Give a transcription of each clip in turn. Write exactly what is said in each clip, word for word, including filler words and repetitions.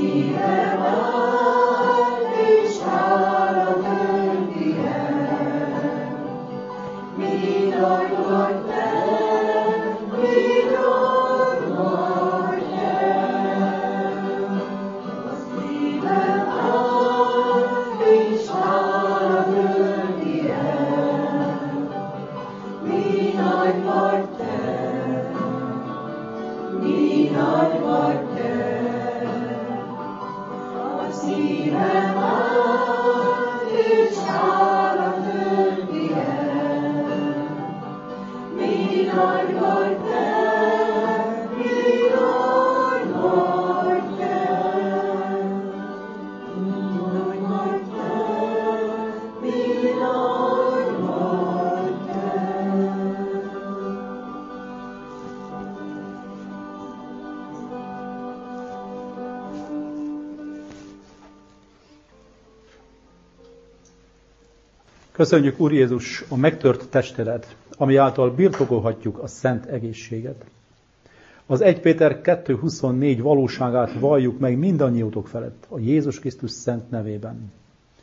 Köszönjük, Úr Jézus, a megtört testedet, ami által birtokolhatjuk a szent egészséget. Az egy Péter kettő huszonnégy valóságát valljuk meg mindannyiótok felett, a Jézus Krisztus szent nevében.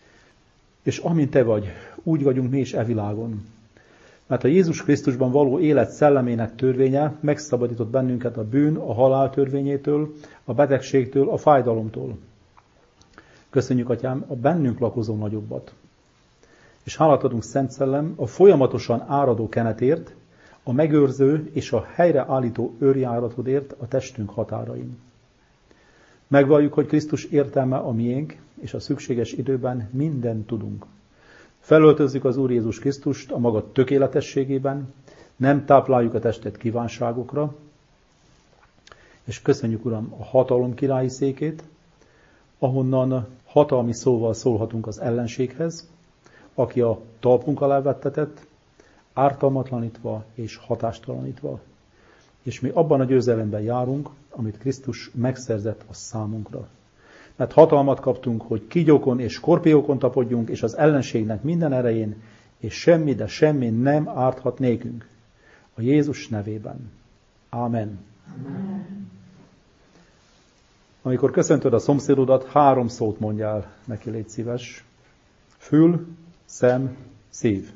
És amint te vagy, úgy vagyunk mi is e világon. Mert a Jézus Krisztusban való élet szellemének törvénye megszabadított bennünket a bűn, a halál törvényétől, a betegségtől, a fájdalomtól. Köszönjük, Atyám, a bennünk lakozó nagyobbat. És hálát adunk, Szent Szellem, a folyamatosan áradó kenetért, a megőrző és a helyreállító őrjáratodért a testünk határain. Megvalljuk, hogy Krisztus értelme a miénk, és a szükséges időben mindent tudunk. Felöltözzük az Úr Jézus Krisztust a maga tökéletességében, nem tápláljuk a testet kívánságokra, és köszönjük, Uram, a hatalom királyi székét, ahonnan hatalmi szóval szólhatunk az ellenséghez, aki a talpunk alá vettetett, ártalmatlanítva és hatástalanítva. És mi abban a győzelemben járunk, amit Krisztus megszerzett a számunkra. Mert hatalmat kaptunk, hogy kígyókon és skorpiókon tapodjunk, és az ellenségnek minden erején, és semmi, de semmi nem árthat nékünk. A Jézus nevében. Ámen. Amen. Amikor köszöntöd a szomszédodat, három szót mondjál neki, légy szíves. Fül, szem, szív.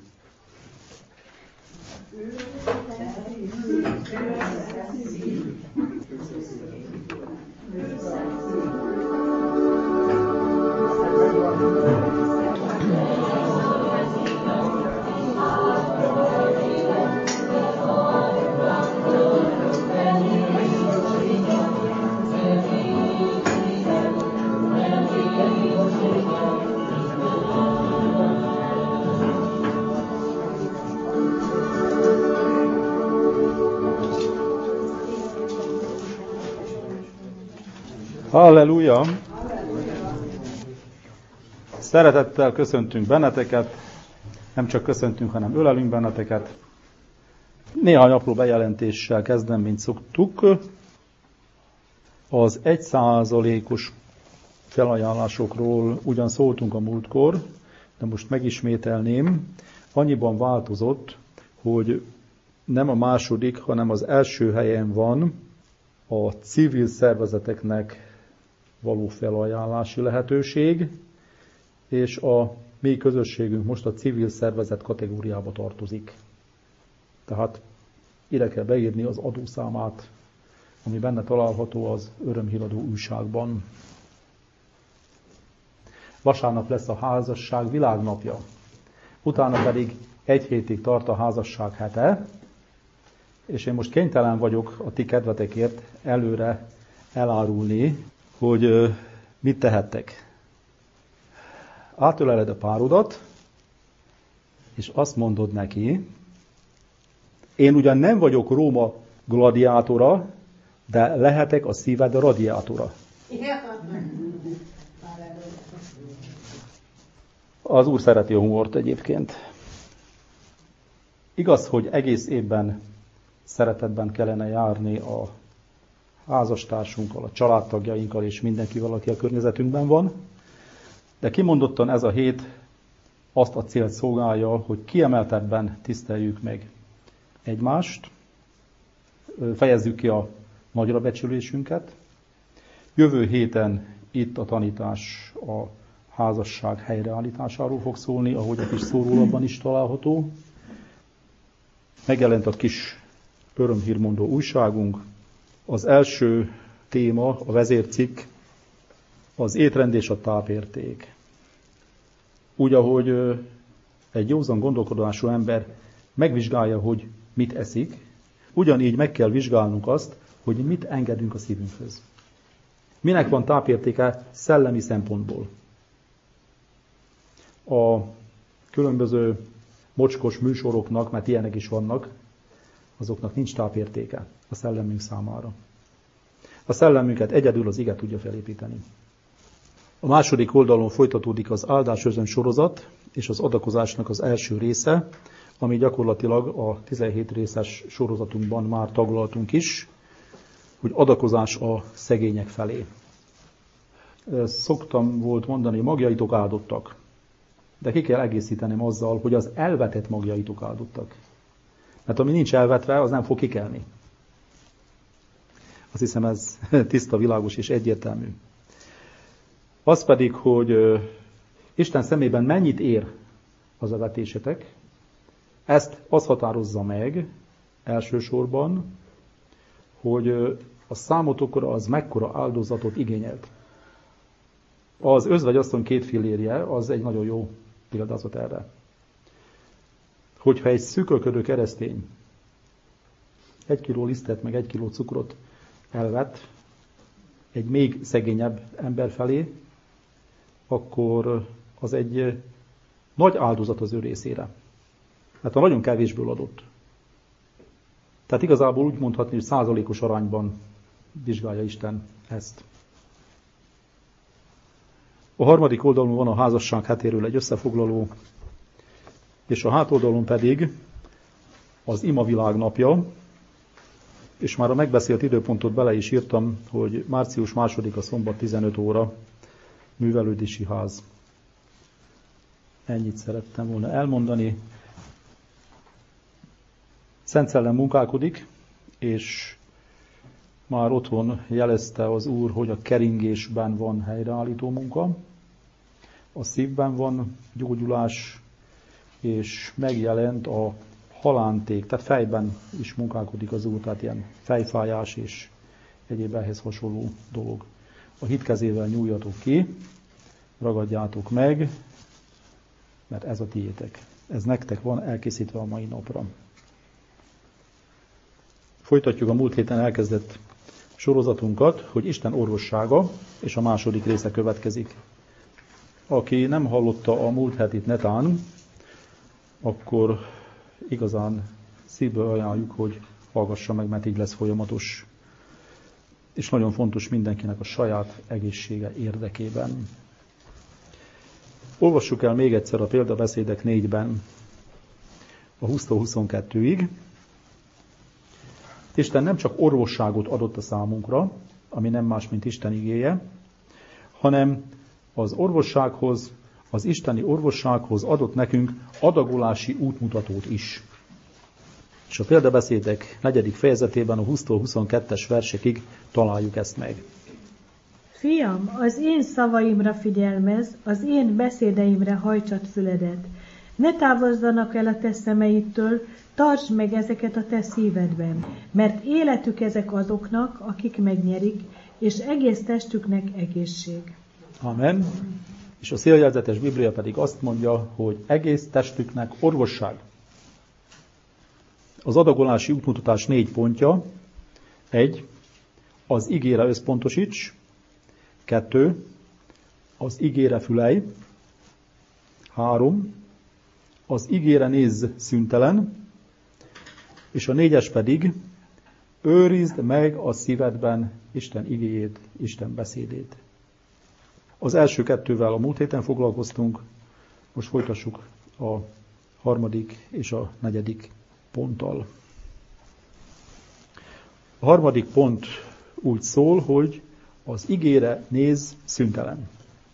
Halleluja! Szeretettel köszöntünk benneteket, nem csak köszöntünk, hanem ölelünk benneteket. Néhány apró bejelentéssel kezdem, mint szoktuk. Az egy százalékos felajánlásokról ugyan szóltunk a múltkor, de most megismételném. Annyiban változott, hogy nem a második, hanem az első helyen van a civil szervezeteknek való felajánlási lehetőség, és a mi közösségünk most a civil szervezet kategóriába tartozik. Tehát ide kell beírni az adószámát, ami benne található az Örömhíradó újságban. Vasárnap lesz a házasság világnapja, utána pedig egy hétig tart a házasság hete, és én most kénytelen vagyok a ti kedvetekért előre elárulni, hogy mit tehettek. Átöleled a párodat, és azt mondod neki, én ugyan nem vagyok Róma gladiátora, de lehetek a szíved radiátora. Az Úr szereti a humort egyébként. Igaz, hogy egész évben szeretetben kellene járni a házastársunkkal, a családtagjainkkal és mindenkivel, aki a környezetünkben van, de kimondottan ez a hét azt a célt szolgálja, hogy kiemeltebben tiszteljük meg egymást, fejezzük ki a nagyra becsülésünket, Jövő héten itt a tanítás a házasság helyreállításáról fog szólni, ahogy a kis szórólapban is található. Megjelent a kis örömhírmondó újságunk. Az első téma, a vezércikk, az étrend és a tápérték. Úgy, ahogy egy józan gondolkodású ember megvizsgálja, hogy mit eszik, ugyanígy meg kell vizsgálnunk azt, hogy mit engedünk a szívünkhöz. Minek van tápértéke szellemi szempontból. A különböző mocskos műsoroknak, mert ilyenek is vannak, azoknak nincs tápértéke a szellemünk számára. A szellemünket egyedül az ige tudja felépíteni. A második oldalon folytatódik az áldás özön sorozat, és az adakozásnak az első része, ami gyakorlatilag a tizenhét részes sorozatunkban már taglaltunk is, hogy adakozás a szegények felé. Szoktam volt mondani, magjaitok áldottak, de ki kell egészítenem azzal, hogy az elvetett magjaitok áldottak. Mert ami nincs elvetve, az nem fog kikelni. Azt hiszem, ez tiszta, világos és egyértelmű. Az pedig, hogy Isten szemében mennyit ér az evetésetek, ezt az határozza meg elsősorban, hogy a számotokra az mekkora áldozatot igényelt. Az özvegyasszony két fillérje az egy nagyon jó példázat erre. Hogyha egy szűkölködő keresztény egy kiló lisztet meg egy kiló cukrot elvet egy még szegényebb ember felé, akkor az egy nagy áldozat az ő részére. Hát a nagyon kevésből adott. Tehát igazából úgy mondhatni, hogy százalékos arányban vizsgálja Isten ezt. A harmadik oldalon van a házasság hetéről egy összefoglaló, és a hátoldalon pedig az imavilág napja, és már a megbeszélt időpontot bele is írtam, hogy március másodika szombat tizenöt óra művelődési ház. Ennyit szerettem volna elmondani. Szent Szellem munkálkodik, és már otthon jelezte az Úr, hogy a keringésben van helyreállító munka, a szívben van gyógyulás, és megjelent a halánték, tehát fejben is munkálkodik az Úr, tehát ilyen fejfájás és egyéb ehhez hasonló dolog. A hit kezével nyúljatok ki, ragadjátok meg, mert ez a tiétek. Ez nektek van elkészítve a mai napra. Folytatjuk a múlt héten elkezdett sorozatunkat, hogy Isten orvossága, és a második része következik. Aki nem hallotta a múlt hetit netán, akkor igazán szívből ajánljuk, hogy hallgassa meg, mert így lesz folyamatos. És nagyon fontos mindenkinek a saját egészsége érdekében. Olvassuk el még egyszer a példabeszédek négyben a húsztól huszonkettőig. Isten nem csak orvosságot adott a számunkra, ami nem más, mint Isten igéje, hanem az orvossághoz, az isteni orvossághoz adott nekünk adagolási útmutatót is. És a példabeszédek negyedik fejezetében a húsztól huszonkettes versekig találjuk ezt meg. Fiam, az én szavaimra figyelmezz, az én beszédeimre hajtsad füledet. Ne távozzanak el a te szemeidtől, tartsd meg ezeket a te szívedben, mert életük ezek azoknak, akik megnyerik, és egész testüknek egészség. Amen. És a széljelzetes Biblia pedig azt mondja, hogy egész testüknek orvosság. Az adagolási útmutatás négy pontja. Egy, az igére összpontosíts. Kettő, az igére fülelj. Három, az igére nézz szüntelen. És a négyes pedig, őrizd meg a szívedben Isten igéjét, Isten beszédét. Az első kettővel a múlt héten foglalkoztunk, most folytassuk a harmadik és a negyedik ponttal. A harmadik pont úgy szól, hogy az igére nézz szüntelen.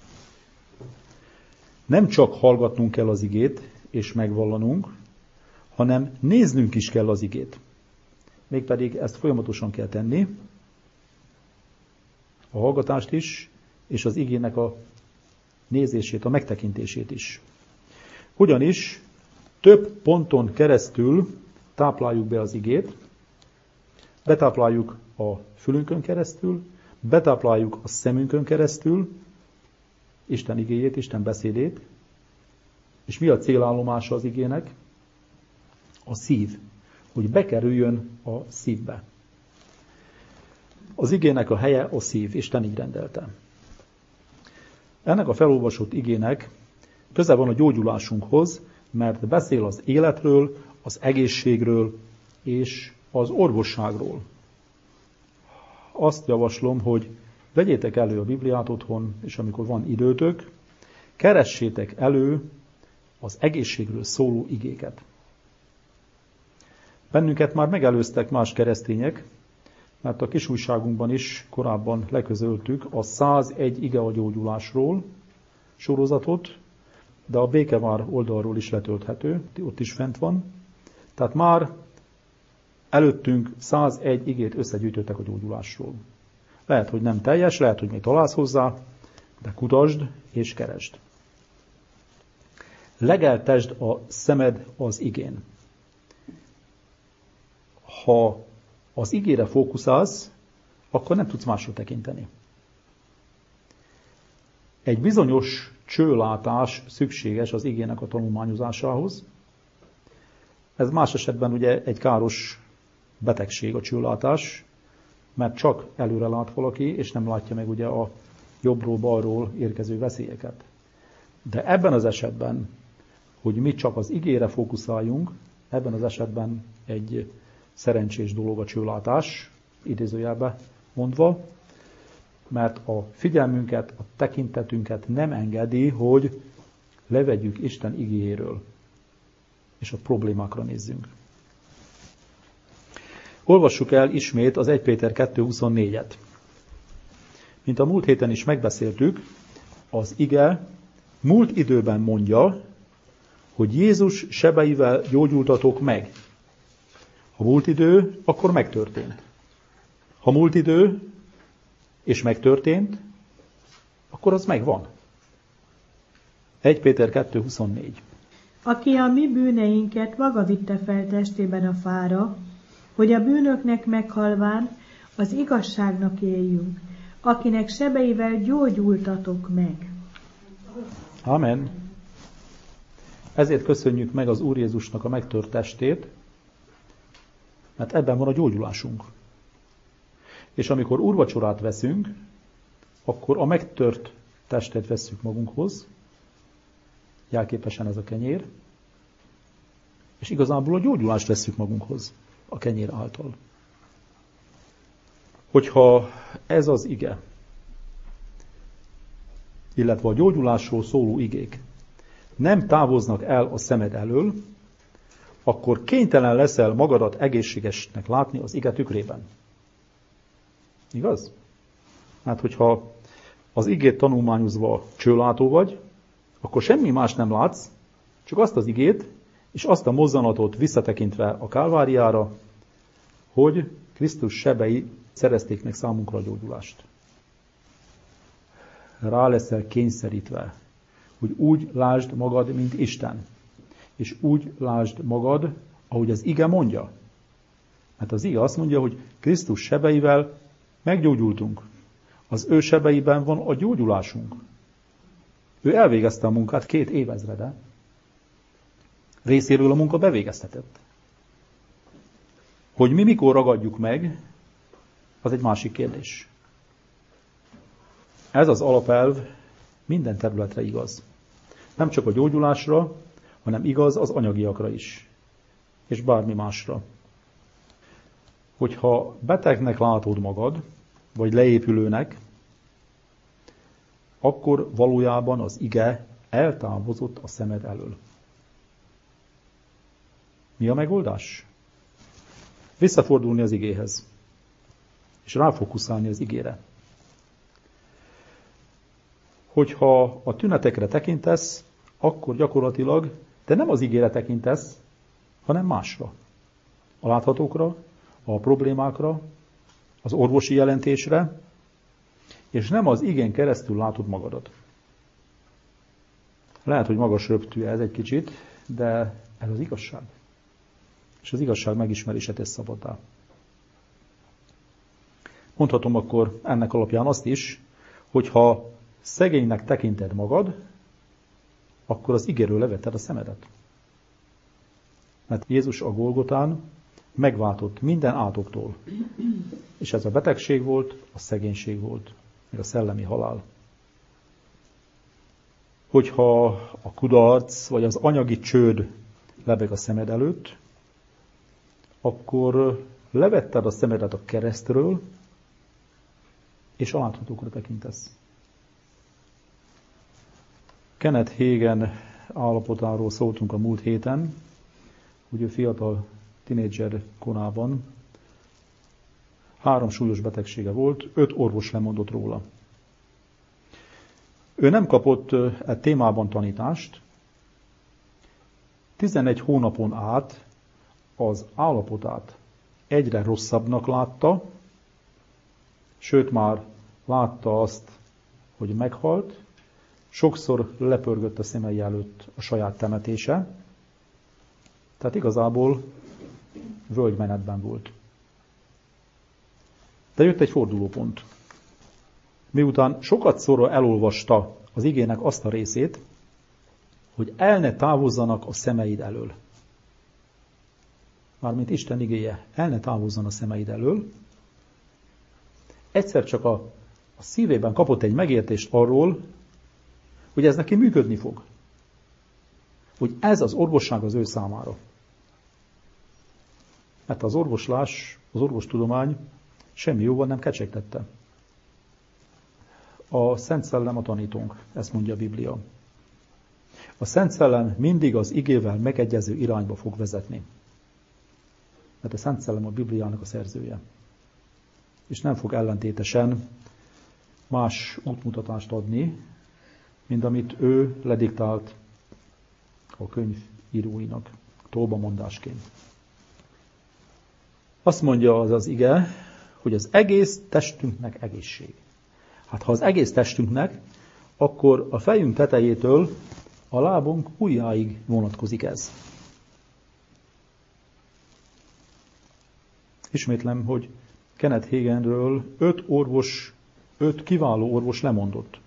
Nem csak hallgatnunk kell az igét és megvallanunk, hanem néznünk is kell az igét. Mégpedig ezt folyamatosan kell tenni. a hallgatást is, és az igének a nézését, a megtekintését is. Ugyanis több ponton keresztül tápláljuk be az igét, betápláljuk a fülünkön keresztül, betápláljuk a szemünkön keresztül Isten igéjét, Isten beszédét, és mi a célállomása az igének? A szív, hogy bekerüljön a szívbe. Az igének a helye a szív, Isten így rendelte. Ennek a felolvasott igének köze van a gyógyulásunkhoz, mert beszél az életről, az egészségről és az orvosságról. Azt javaslom, hogy vegyétek elő a Bibliát otthon, és amikor van időtök, keressétek elő az egészségről szóló igéket. Bennünket már megelőztek más keresztények, mert a kis újságunkban is korábban leközöltük a százegy ige a gyógyulásról sorozatot, de a Békevár oldalról is letölthető, ott is fent van. Tehát már előttünk százegy igét összegyűjtöttek a gyógyulásról. Lehet, hogy nem teljes, lehet, hogy még találsz hozzá, de kutasd és keresd. Legeltesd a szemed az igén. Ha az igére fókuszálsz, akkor nem tudsz másra tekinteni. Egy bizonyos csőlátás szükséges az igének a tanulmányozásához. Ez más esetben ugye egy káros betegség a csőlátás, mert csak előre lát valaki, és nem látja meg ugye a jobbról-balról érkező veszélyeket. De ebben az esetben, hogy mi csak az igére fókuszáljunk, ebben az esetben egy szerencsés dolog a csőlátás, idézőjelbe mondva, mert a figyelmünket, a tekintetünket nem engedi, hogy levegyük Isten igéjéről, és a problémákra nézzünk. Olvassuk el ismét az egy Péter kettő huszonnégyet. Mint a múlt héten is megbeszéltük, az ige múlt időben mondja, hogy Jézus sebeivel gyógyultatok meg. Ha múlt idő, akkor megtörtént. Ha múlt idő, és megtörtént, akkor az megvan. egy Péter kettő huszonnégy. Aki a mi bűneinket maga vitte fel testében a fára, hogy a bűnöknek meghalván az igazságnak éljünk, akinek sebeivel gyógyultatok meg. Amen. Ezért köszönjük meg az Úr Jézusnak a megtört testét, mert ebben van a gyógyulásunk. És amikor úrvacsorát veszünk, akkor a megtört testet vesszük magunkhoz, jelképesen ez a kenyér, és igazából a gyógyulást vesszük magunkhoz a kenyér által. Hogyha ez az ige, illetve a gyógyulásról szóló igék nem távoznak el a szemed elől, akkor kénytelen leszel magadat egészségesnek látni az ige tükrében. Igaz? Hát, hogyha az igét tanulmányozva csőlátó vagy, akkor semmi más nem látsz, csak azt az igét, és azt a mozzanatot visszatekintve a Kálváriára, hogy Krisztus sebei szerezték meg számunkra a gyógyulást. Rá leszel kényszerítve, hogy úgy lásd magad, mint Isten, és úgy lásd magad, ahogy az ige mondja. Mert az ige azt mondja, hogy Krisztus sebeivel meggyógyultunk. Az ő sebeiben van a gyógyulásunk. Ő elvégezte a munkát két évezrede. Részéről a munka bevégeztetett. Hogy mi mikor ragadjuk meg, az egy másik kérdés. Ez az alapelv minden területre igaz. Nem csak a gyógyulásra, hanem igaz az anyagiakra is. És bármi másra. Hogyha betegnek látod magad, vagy leépülőnek, akkor valójában az ige eltávozott a szemed elől. Mi a megoldás? Visszafordulni az igéhez, és ráfókuszálni az igére. Hogyha a tünetekre tekintesz, akkor gyakorlatilag te nem az igére tekintesz, hanem másra. A láthatókra, a problémákra, az orvosi jelentésre, és nem az igén keresztül látod magadat. Lehet, hogy magas röptű ez egy kicsit, de ez az igazság. És az igazság megismerése tesz szabaddá. Mondhatom akkor ennek alapján azt is, hogyha szegénynek tekinted magad, akkor az igéről levetted a szemedet. Mert Jézus a Golgotán megváltott minden átoktól. És ez a betegség volt, a szegénység volt, meg a szellemi halál. Hogyha a kudarc, vagy az anyagi csőd lebeg a szemed előtt, akkor levetted a szemedet a keresztről, és a láthatókra tekintesz. Kenneth Hagin állapotáról szóltunk a múlt héten, hogy ő fiatal tinédzser korában három súlyos betegsége volt, öt orvos lemondott róla. Ő nem kapott e témában tanítást, tizenegy hónapon át az állapotát egyre rosszabbnak látta, sőt már látta azt, hogy meghalt, sokszor lepörgött a szemei előtt a saját temetése, tehát igazából völgymenetben volt. De jött egy fordulópont. Miután sokat szorra elolvasta az igének azt a részét, hogy el ne távozzanak a szemeid elől. Mármint Isten igéje, el ne távozzon a szemeid elől. Egyszer csak a, a szívében kapott egy megértést arról, hogy ez neki működni fog. Hogy ez az orvosság az ő számára. Mert az orvoslás, az orvostudomány semmi jóval nem kecsegtette. A Szent Szellem a tanítónk, ezt mondja a Biblia. A Szent Szellem mindig az igével megegyező irányba fog vezetni. Mert a Szent Szellem a Bibliának a szerzője. És nem fog ellentétesen más útmutatást adni, mint amit ő lediktált a könyv íróinak, tolbamondásként. Azt mondja az az ige, hogy az egész testünknek egészség. Hát ha az egész testünknek, akkor a fejünk tetejétől a lábunk ujjáig vonatkozik ez. Ismétlem, hogy Kenneth Haginről öt orvos, öt kiváló orvos lemondott.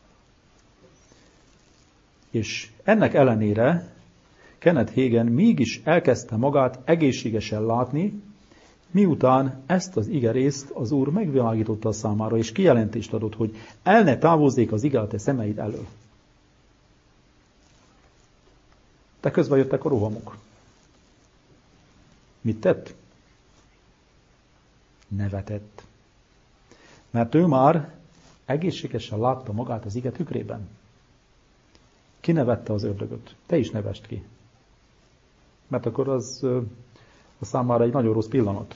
És ennek ellenére Kenneth Hagin mégis elkezdte magát egészségesen látni, miután ezt az igerészt az Úr megvilágította a számára, és kijelentést adott, hogy el ne távozzék az ige a te szemeid elől. De közben jöttek a rohamok. Mit tett? Nevetett. Mert ő már egészségesen látta magát az ige tükrében. Kinevette az ördögöt. Te is nevest ki. Mert akkor az a számára egy nagyon rossz pillanat.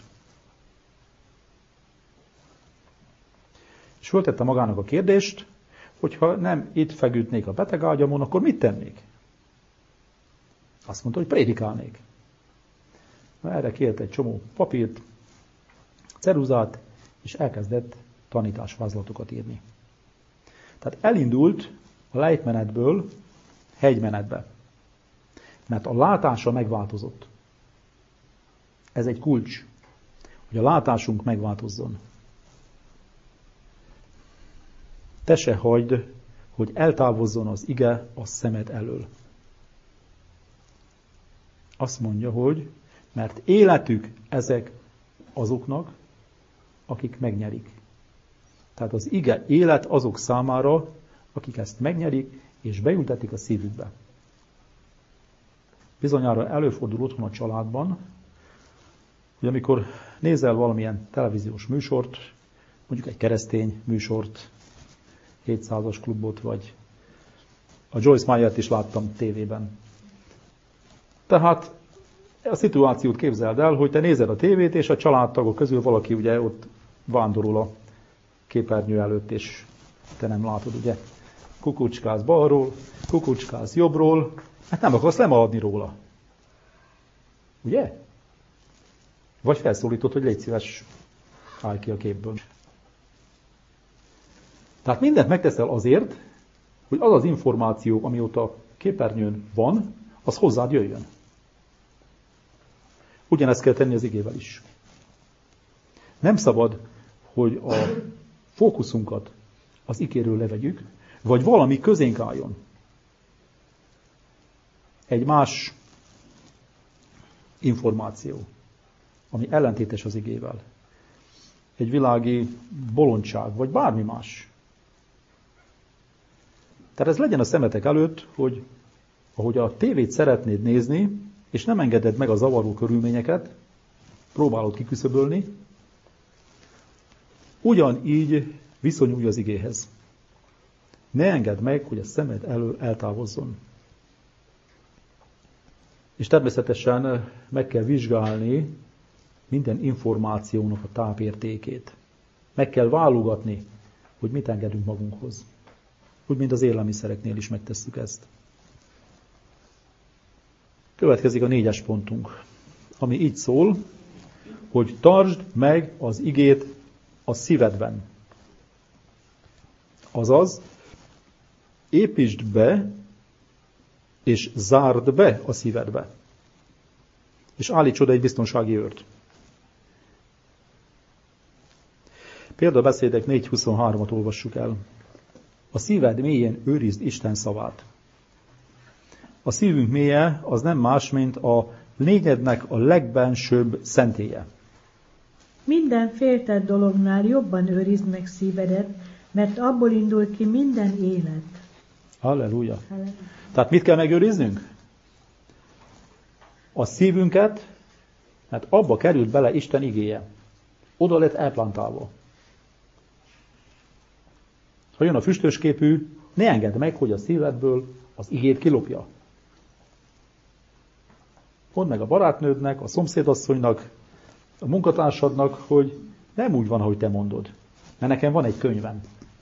És föltette magának a kérdést, hogyha nem itt feküdnék a betegágyamon, akkor mit tennék? Azt mondta, hogy prédikálnék. Na, erre kért egy csomó papírt, ceruzát, és elkezdett tanításvázlatokat írni. Tehát elindult a lejtmenetből hegymenetbe. Mert a látása megváltozott. Ez egy kulcs, hogy a látásunk megváltozzon. Te se hagyd, hogy eltávozzon az ige a szemed elől. Azt mondja, hogy mert életük ezek azoknak, akik megnyerik. Tehát az ige élet azok számára, akik ezt megnyerik, és beültetik a szívükbe. Bizonyára előfordul otthon a családban, hogy amikor nézel valamilyen televíziós műsort, mondjuk egy keresztény műsort, hétszázas klubot, vagy a Joyce Meyert is láttam tévében. Tehát a szituációt képzeld el, hogy te nézed a tévét, és a családtagok közül valaki ugye ott vándorol a képernyő előtt, és te nem látod, ugye? Kukucskáz balról, kukucskáz jobbról, hát nem akarsz lemaradni róla. Ugye? Vagy felszólítod, hogy légy szíves, állj ki a képből. Tehát mindent megteszel azért, hogy az az információ, ami ott a képernyőn van, az hozzád jöjjön. Ugyanezt kell tenni az igével is. Nem szabad, hogy a fókuszunkat az igéről levegyük, vagy valami közénk álljon. Egy más információ, ami ellentétes az igével. Egy világi bolondság, vagy bármi más. Tehát ez legyen a szemetek előtt, hogy ahogy a tévét szeretnéd nézni, és nem engeded meg a zavaró körülményeket, próbálod kiküszöbölni, ugyanígy viszonyulj az igéhez. Ne engedd meg, hogy a szemed elől eltávozzon. És természetesen meg kell vizsgálni minden információnak a tápértékét. Meg kell válogatni, hogy mit engedünk magunkhoz. Úgy, mint az élelmiszereknél is megtesszük ezt. Következik a négyes pontunk, ami így szól, hogy tartsd meg az igét a szívedben. Azaz, építsd be, és zárd be a szívedbe. És állíts oda egy biztonsági őrt. Példabeszédek négy huszonhármat olvassuk el. A szíved mélyén őrizd Isten szavát. A szívünk mélye az nem más, mint a lényednek a legbensőbb szentélye. Minden féltett dolognál jobban őrizd meg szívedet, mert abból indul ki minden élet. Halleluja. Tehát mit kell megőriznünk? A szívünket, mert abba került bele Isten igéje. Oda lett elplantálva. Ha jön a füstösképű, ne engedd meg, hogy a szívedből az igét kilopja. Mondd meg a barátnődnek, a szomszédasszonynak, a munkatársadnak, hogy nem úgy van, ahogy te mondod. Mert nekem van egy könyvem.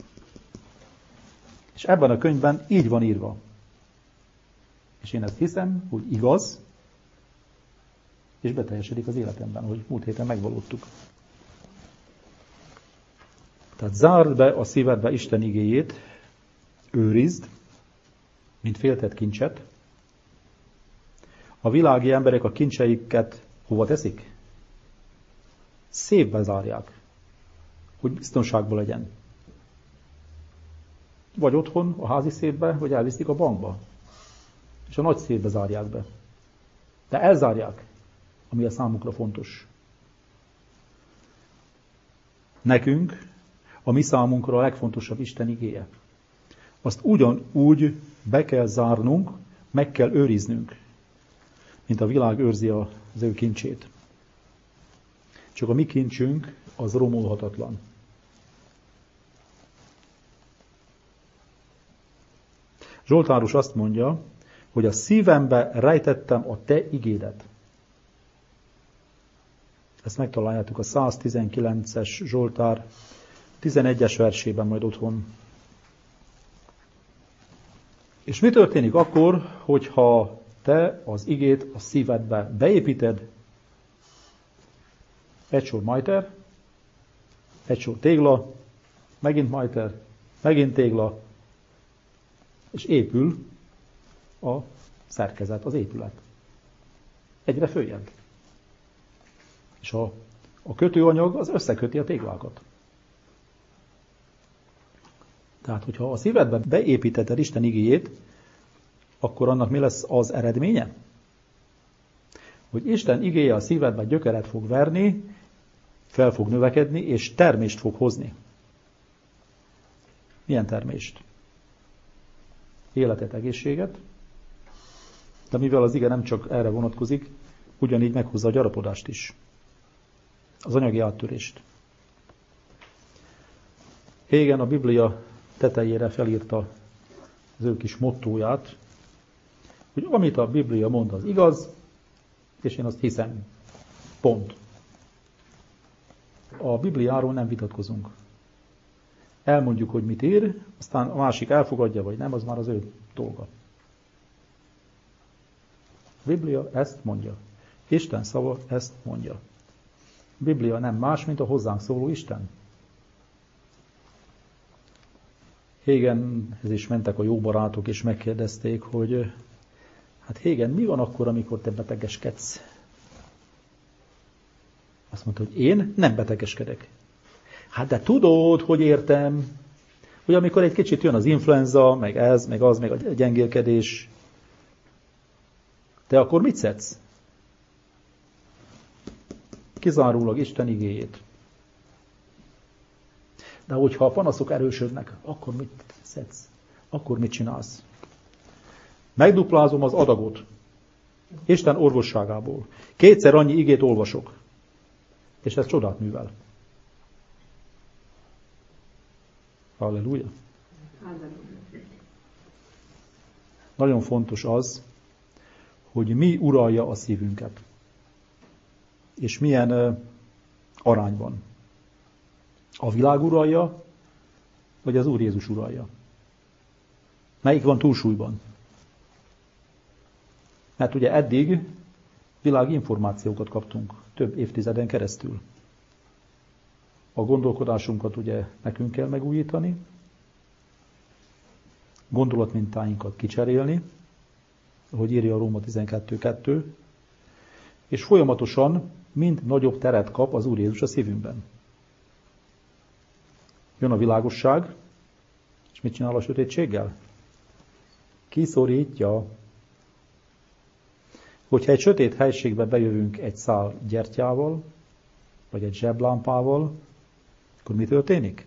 És ebben a könyvben így van írva. És én ezt hiszem, hogy igaz, és beteljesedik az életemben, hogy múlt héten megvalódtuk. Tehát zárd be a szívedbe Isten igéjét, őrizd, mint féltett kincset. A világi emberek a kincseiket hova teszik? Szépbe zárják, hogy biztonságban legyen. Vagy otthon, a házi szépbe, vagy elviszik a bankba. És a nagy szépbe zárják be. De elzárják, ami a számukra fontos. Nekünk, a mi számunkra a legfontosabb Isten igéje. Azt ugyanúgy be kell zárnunk, meg kell őriznünk, mint a világ őrzi az ő kincsét. Csak a mi kincsünk az romolhatatlan. Zsoltáros azt mondja, hogy a szívembe rejtettem a te igédet. Ezt megtaláljátok a száztizenkilences Zsoltár tizenegyes versében majd otthon. És mi történik akkor, hogyha te az igét a szívedbe beépíted? Egy sor majter, egy sor tégla, megint majter, megint tégla, és épül a szerkezet, az épület. Egyre följebb. És a, a kötőanyag az összeköti a téglákat. Tehát, hogyha a szívedbe beépítetted Isten igéjét, akkor annak mi lesz az eredménye? Hogy Isten igéje a szívedbe gyökeret fog verni, fel fog növekedni, és termést fog hozni. Milyen termést? Életet, egészséget, de mivel az ige nem csak erre vonatkozik, ugyanígy meghozza a gyarapodást is. Az anyagi áttörést. Hégen a Biblia tetejére felírta az ő kis mottóját, hogy amit a Biblia mond, az igaz, és én azt hiszem. Pont. A Bibliáról nem vitatkozunk. Elmondjuk, hogy mit ír, aztán a másik elfogadja, vagy nem, az már az ő dolga. A Biblia ezt mondja. Isten szava ezt mondja. A Biblia nem más, mint a hozzánk szóló Isten. Hégenhez is mentek a jó barátok, és megkérdezték, hogy hát Hégen, mi van akkor, amikor te betegeskedsz? Azt mondta, hogy én nem betegeskedek. Hát de tudod, hogy értem, hogy amikor egy kicsit jön az influenza, meg ez, meg az, meg a gyengélkedés, te akkor mit szedsz? Kizárólag Isten igéjét. De hogyha a panaszok erősödnek, akkor mit szedsz? Akkor mit csinálsz? Megduplázom az adagot. Isten orvosságából. Kétszer annyi igét olvasok. És ez csodát művel. Halleluja. Nagyon fontos az, hogy mi uralja a szívünket. És milyen uh, arányban. A világ uralja, vagy az Úr Jézus uralja? Melyik van túlsúlyban? Mert ugye eddig világi információkat kaptunk több évtizeden keresztül. A gondolkodásunkat ugye nekünk kell megújítani, gondolatmintáinkat kicserélni, ahogy írja a Róma tizenkettő kettő, és folyamatosan mind nagyobb teret kap az Úr Jézus a szívünkben. Jön a világosság, és mit csinál a sötétséggel? Kiszorítja. Hogyha egy sötét helységbe bejövünk egy szál gyertyával, vagy egy zseblámpával, akkor mi történik?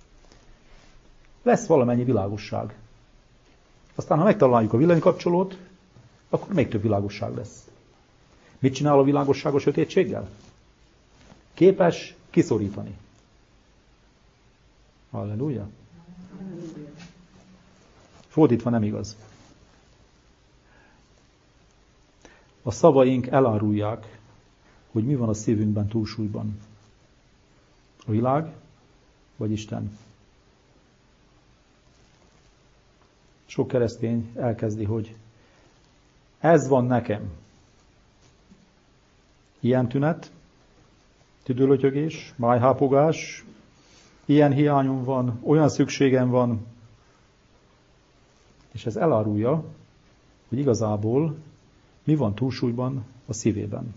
Lesz valamennyi világosság. Aztán, ha megtaláljuk a villanykapcsolót, akkor még több világosság lesz. Mit csinál a világosság a sötétséggel? Képes kiszorítani. Halleluja. Fordítva nem igaz. A szavaink elárulják, hogy mi van a szívünkben túlsúlyban. A világ, vagy Isten. Sok keresztény elkezdi, hogy ez van nekem. Ilyen tünet, tüdőlötyögés, májhápogás, ilyen hiányom van, olyan szükségem van, és ez elárulja, hogy igazából mi van túlsúlyban a szívében.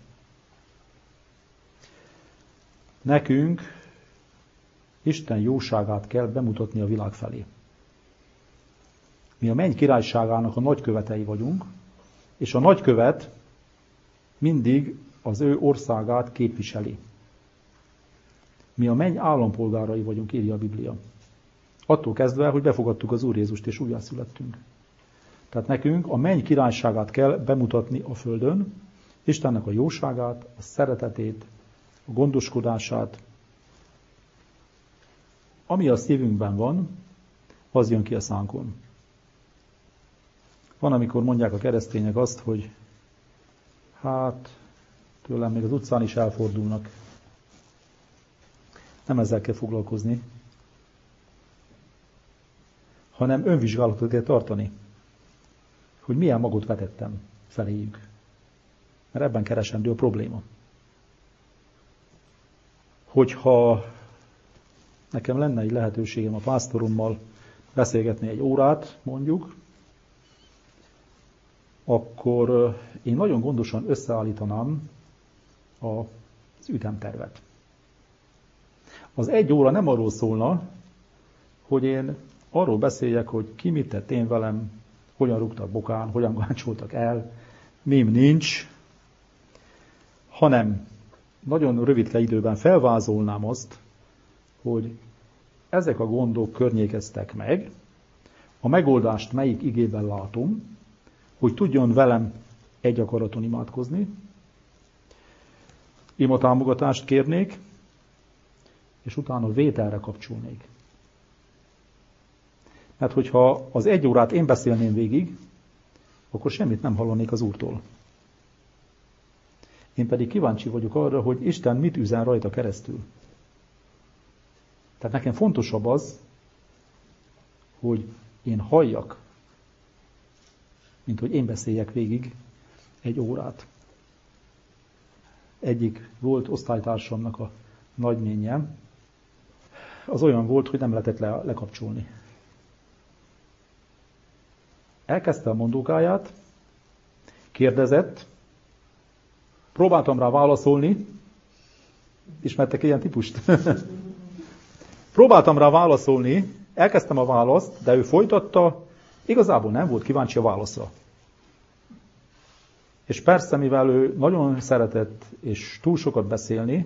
Nekünk Isten jóságát kell bemutatni a világ felé. Mi a menny királyságának a nagykövetei vagyunk, és a nagykövet mindig az ő országát képviseli. Mi a menny állampolgárai vagyunk, írja a Biblia. Attól kezdve, hogy befogadtuk az Úr Jézust és újjászülettünk. Tehát nekünk a menny királyságát kell bemutatni a földön, Istennek a jóságát, a szeretetét, a gondoskodását. Ami a szívünkben van, az jön ki a szánkon. Van, amikor mondják a keresztények azt, hogy hát tőlem még az utcán is elfordulnak. Nem ezzel kell foglalkozni, hanem önvizsgálatot kell tartani, hogy milyen magot vetettem feléjük. Mert ebben keresendő a probléma. Hogyha nekem lenne egy lehetőségem a pásztorommal beszélgetni egy órát, mondjuk, akkor én nagyon gondosan összeállítanám az ütemtervet. Az egy óra nem arról szólna, hogy én arról beszéljek, hogy ki mit tett én velem, hogyan rúgtak bokán, hogyan gáncsoltak el, mém nincs, hanem nagyon rövid időben felvázolnám azt, hogy ezek a gondok környékeztek meg, a megoldást melyik igében látom, hogy tudjon velem egy akaraton imádkozni, imatámogatást kérnék, és utána vételre kapcsolnék. Mert hogyha az egy órát én beszélném végig, akkor semmit nem hallanék az Úrtól. Én pedig kíváncsi vagyok arra, hogy Isten mit üzen rajta keresztül. Tehát nekem fontosabb az, hogy én halljak, mint hogy én beszéljek végig egy órát. Egyik volt osztálytársamnak a nagynénje, az olyan volt, hogy nem lehetett le, lekapcsolni. elkezdte a mondókáját, kérdezett, próbáltam rá válaszolni, ismertek ilyen típust? Próbáltam rá válaszolni, elkezdtem a választ, de ő folytatta, igazából nem volt kíváncsi a válaszra. És persze, mivel ő nagyon szeretett és túl sokat beszélni,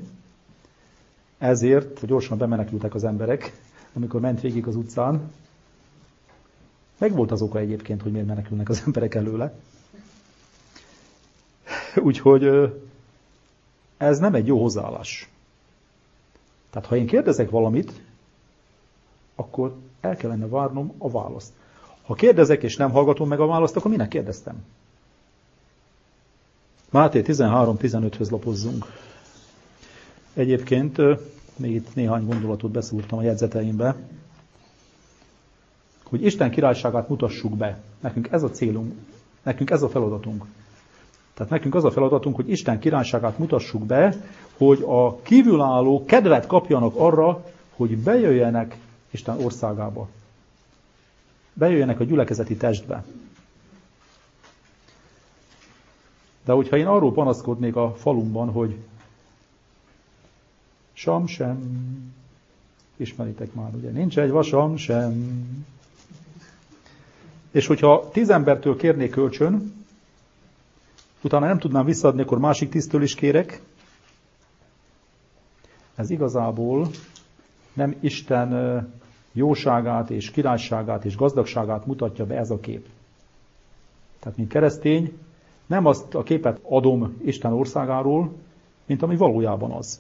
ezért gyorsan bemenekültek az emberek, amikor ment végig az utcán. Meg volt az oka egyébként, hogy miért menekülnek az emberek előle. Úgyhogy ez nem egy jó hozzáállás. Tehát ha én kérdezek valamit, akkor el kellene várnom a választ. Ha kérdezek és nem hallgatom meg a választ, akkor minek kérdeztem? Máté tizenhárom tizenöthöz lapozzunk. Egyébként még itt néhány gondolatot beszúrtam a jegyzeteimbe, hogy Isten királyságát mutassuk be. Nekünk ez a célunk, nekünk ez a feladatunk. Tehát nekünk az a feladatunk, hogy Isten királyságát mutassuk be, hogy a kívülálló kedvet kapjanak arra, hogy bejöjjenek Isten országába. Bejöjjenek a gyülekezeti testbe. De hogyha én arról panaszkodnék a falumban, hogy sam sem, ismeritek már, ugye, nincs egy vasam sem. És hogyha tíz embertől kérnék kölcsön, utána nem tudnám visszaadni, akkor másik tíztől is kérek. Ez igazából nem Isten jóságát és királyságát és gazdagságát mutatja be ez a kép. Tehát, mint keresztény, nem azt a képet adom Isten országáról, mint ami valójában az.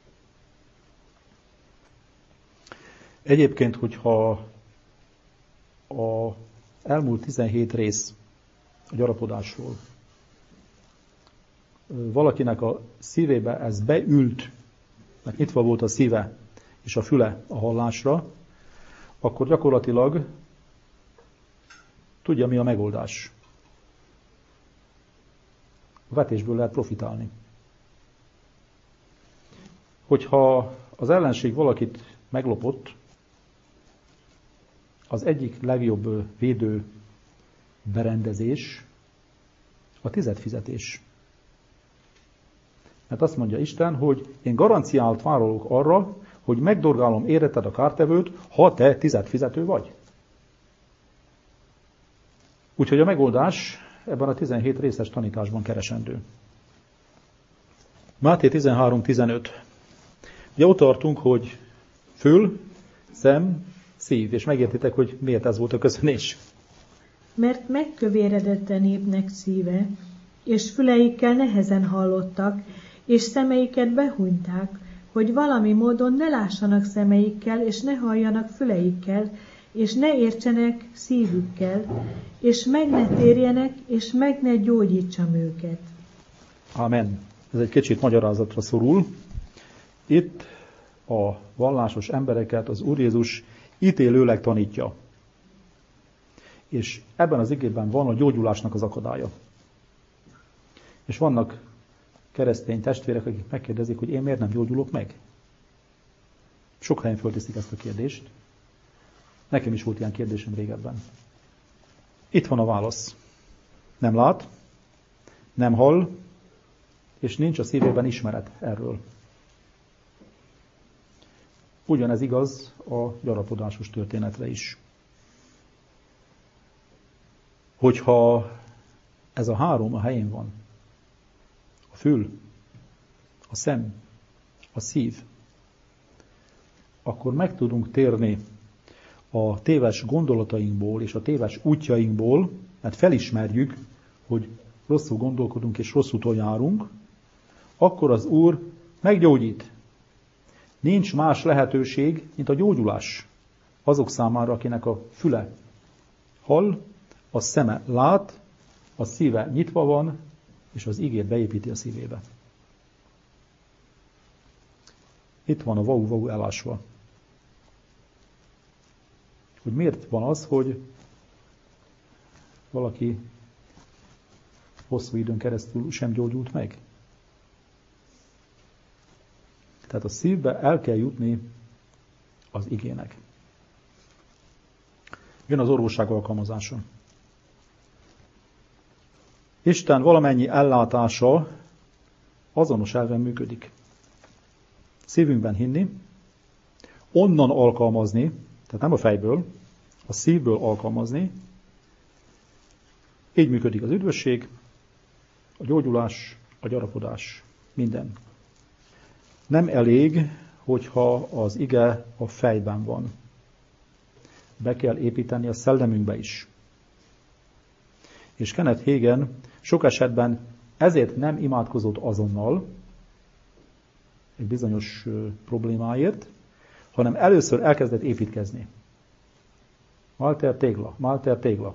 Egyébként, hogyha a elmúlt tizenhét rész a gyarapodásról valakinek a szívébe ez beült, mert nyitva volt a szíve és a füle a hallásra, akkor gyakorlatilag tudja, mi a megoldás. A vetésből lehet profitálni. Hogyha az ellenség valakit meglopott, az egyik legjobb védő berendezés a tizedfizetés. Mert azt mondja Isten, hogy én garanciált vállalok arra, hogy megdorgálom éreted a kártevőt, ha te tizedfizető vagy. Úgyhogy a megoldás ebben a tizenhét részes tanításban keresendő. Máté tizenhárom tizenöt. Ugye ott tartunk, hogy fül, szem, szív, és megértitek, hogy miért ez volt a köszönés. Mert megkövéredett a népnek szíve, és füleikkel nehezen hallottak, és szemeiket behunyták, hogy valami módon ne lássanak szemeikkel, és ne halljanak füleikkel, és ne értsenek szívükkel, és meg ne térjenek, és meg ne gyógyítsam őket. Amen. Ez egy kicsit magyarázatra szorul. Itt a vallásos embereket az Úr Jézus ítélőleg tanítja. És ebben az igében van a gyógyulásnak az akadálya. És vannak keresztény testvérek, akik megkérdezik, hogy én miért nem gyógyulok meg. Sok helyen fölteszik ezt a kérdést. Nekem is volt ilyen kérdésem régebben. Itt van a válasz. Nem lát, nem hall, és nincs a szívében ismeret erről. Ugyanez igaz a gyarapodásos történetre is. Hogyha ez a három a helyén van, a fül, a szem, a szív, akkor meg tudunk térni a téves gondolatainkból és a téves útjainkból, mert felismerjük, hogy rosszul gondolkodunk és rossz úton járunk, akkor az Úr meggyógyít. Nincs más lehetőség, mint a gyógyulás azok számára, akinek a füle hall, a szeme lát, a szíve nyitva van, és az igét beépíti a szívébe. Itt van a vau-vau elásva. Hogy miért van az, hogy valaki hosszú időn keresztül sem gyógyult meg? Tehát a szívbe el kell jutni az igének. Jön az orvosság alkalmazása. Isten valamennyi ellátása azonos elven működik. Szívünkben hinni, onnan alkalmazni, tehát nem a fejből, a szívből alkalmazni. Így működik az üdvösség, a gyógyulás, a gyarapodás, minden. Nem elég, hogyha az ige a fejben van. Be kell építeni a szellemünkbe is. És Kenneth Hagin sok esetben ezért nem imádkozott azonnal egy bizonyos problémáért, hanem először elkezdett építkezni. Malter tégla, Malter tégla.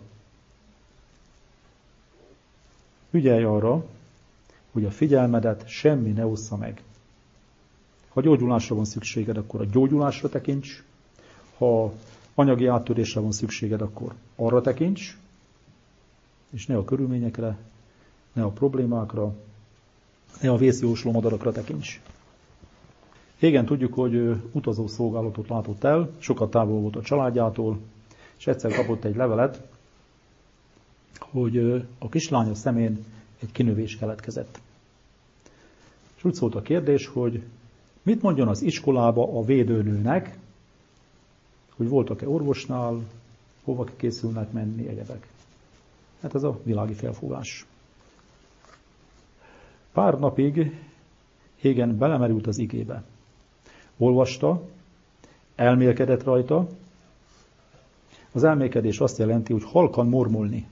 Ügyelj arra, hogy a figyelmedet semmi ne ossza meg. Ha gyógyulásra van szükséged, akkor a gyógyulásra tekints. Ha anyagi áttörésre van szükséged, akkor arra tekints, és ne a körülményekre, ne a problémákra, ne a vészjósló madarakra tekints. Régen tudjuk, hogy ő utazó szolgálatot látott el, sokat távol volt a családjától, és egyszer kapott egy levelet, hogy a kislánya szemén egy kinövés keletkezett. És úgy szólt a kérdés, hogy mit mondjon az iskolába a védőnőnek, hogy voltak-e orvosnál, hova készülnek menni, egyebek. Hát ez a világi felfogás. Pár napig Hagin belemerült az igébe. Olvasta, elmélkedett rajta. Az elmélkedés azt jelenti, hogy halkan mormolni,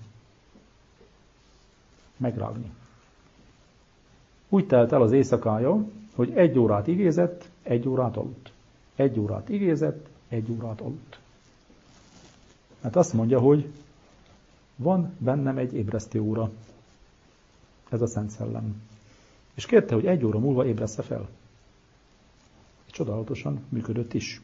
megrágni. Úgy telt el az éjszakája, hogy egy órát igézett, egy órát aludt. Egy órát igézett, egy órát aludt. Hát azt mondja, hogy van bennem egy ébresztő óra. Ez a Szent Szellem. És kérte, hogy egy óra múlva ébressze fel. És csodálatosan működött is.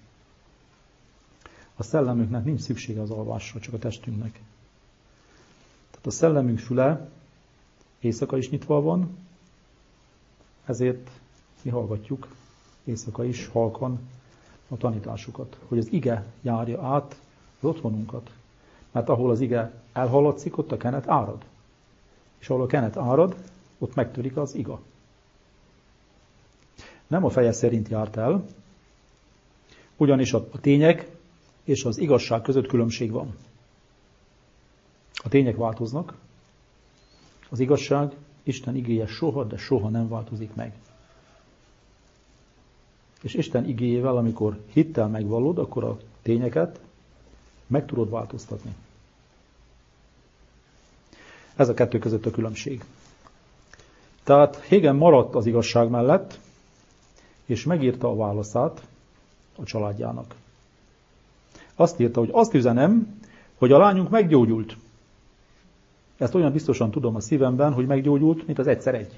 A szellemünknek nincs szüksége az alvásra, csak a testünknek. Tehát a szellemünk füle éjszaka is nyitva van, ezért mi hallgatjuk éjszaka is halkan a tanításokat, hogy az ige járja át az otthonunkat. Mert ahol az ige elhallatszik, ott a kenet árad. És ahol a kenet árad, ott megtörik az iga. Nem a feje szerint járt el, ugyanis a tények és az igazság között különbség van. A tények változnak, az igazság, Isten igéje soha, de soha nem változik meg. És Isten igéjével, amikor hittel megvallod, akkor a tényeket meg tudod változtatni. Ez a kettő között a különbség. Tehát Hagin maradt az igazság mellett, és megírta a válaszát a családjának. Azt írta, hogy azt üzenem, hogy a lányunk meggyógyult. Ezt olyan biztosan tudom a szívemben, hogy meggyógyult, mint az egyszer egy.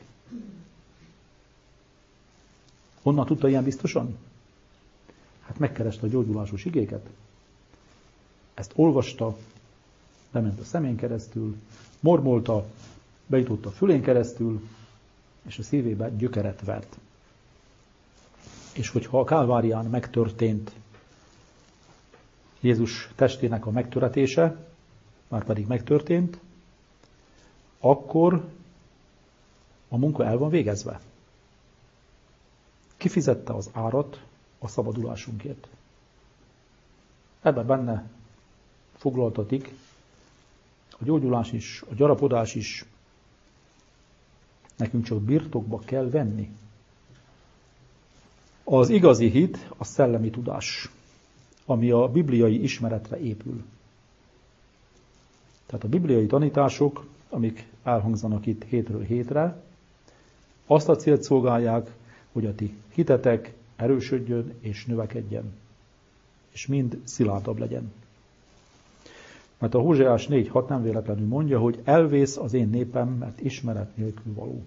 Honnan tudta ilyen biztosan? Hát megkereste a gyógyulásos igéket. Ezt olvasta, bement a szemén keresztül, mormolta, bejutott a fülén keresztül, és a szívébe gyökeret vert. És hogyha a Kálvárián megtörtént Jézus testének a megtöretése, már pedig megtörtént, akkor a munka el van végezve. Kifizette az árat a szabadulásunkért. Ebben benne foglaltatik a gyógyulás is, a gyarapodás is. Nekünk csak birtokba kell venni. Az igazi hit a szellemi tudás, ami a bibliai ismeretre épül. Tehát a bibliai tanítások, amik elhangzanak itt hétről hétre, azt a célt szolgálják, hogy a ti hitetek erősödjön és növekedjen, és mind szilárdabb legyen. Mert a Hóseás négy hat nem véletlenül mondja, hogy elvész az én népem, mert ismeret nélkül való.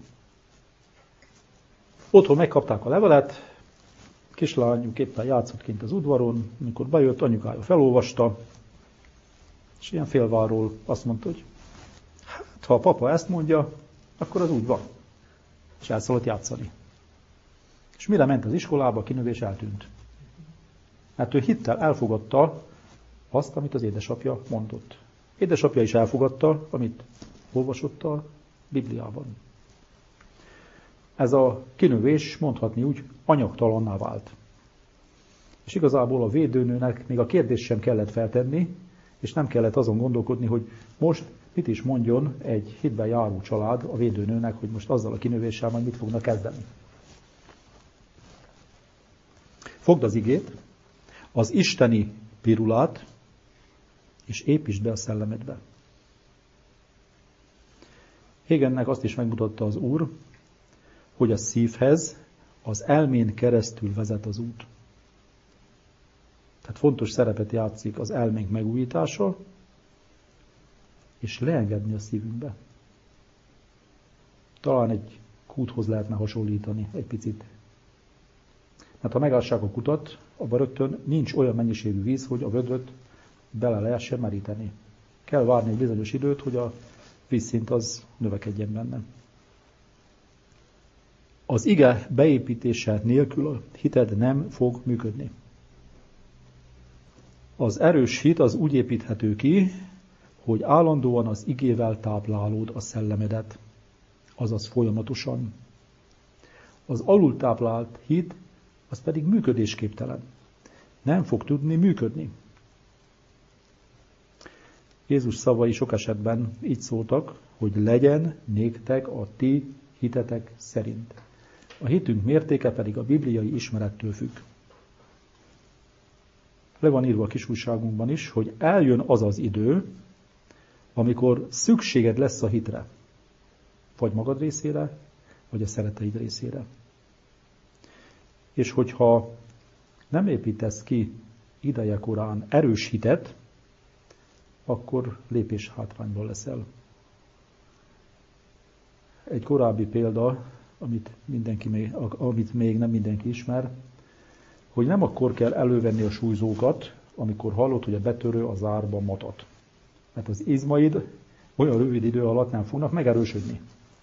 Otthon megkapták a levelet, kislányuk éppen játszott kint az udvaron, amikor bejött, anyukája felolvasta, és ilyen félváról azt mondta, hogy hát, ha a papa ezt mondja, akkor az úgy van. És elszaladt játszani. És mire ment az iskolába, a kinövés eltűnt. Mert ő hittel elfogadta azt, amit az édesapja mondott. Édesapja is elfogadta, amit olvasott a Bibliában. Ez a kinövés, mondhatni úgy, anyagtalanná vált. És igazából a védőnőnek még a kérdést sem kellett feltenni, és nem kellett azon gondolkodni, hogy most mit is mondjon egy hitben járó család a védőnőnek, hogy most azzal a kinövéssel majd mit fognak kezdeni. Fogd az igét, az isteni pirulát, és építsd be a szellemedbe. Hégennek azt is megmutatta az Úr, hogy a szívhez az elmén keresztül vezet az út. Tehát fontos szerepet játszik az elménk megújítása, és leengedni a szívünkbe. Talán egy kúthoz lehetne hasonlítani egy picit. Mert ha megássák a kutat, abban rögtön nincs olyan mennyiségű víz, hogy a vödröt bele lehessen meríteni. Kell várni egy bizonyos időt, hogy a vízszint az növekedjen benne. Az ige beépítése nélkül a hited nem fog működni. Az erős hit az úgy építhető ki, hogy állandóan az igével táplálód a szellemedet, azaz folyamatosan. Az alultáplált hit az pedig működésképtelen. Nem fog tudni működni. Jézus szavai sok esetben így szóltak, hogy legyen néktek a ti hitetek szerint. A hitünk mértéke pedig a bibliai ismerettől függ. Le van írva a kis újságunkban is, hogy eljön az az idő, amikor szükséged lesz a hitre. Vagy magad részére, vagy a szereteid részére. És hogyha nem építesz ki ideje korán erős hitet, akkor lépés hátrányban leszel. Egy korábbi példa, amit, mindenki még, amit még nem mindenki ismer, hogy nem akkor kell elővenni a súlyzókat, amikor hallod, hogy a betörő a zárba matat. Mert az izmaid olyan rövid idő alatt nem fognak megerősödni.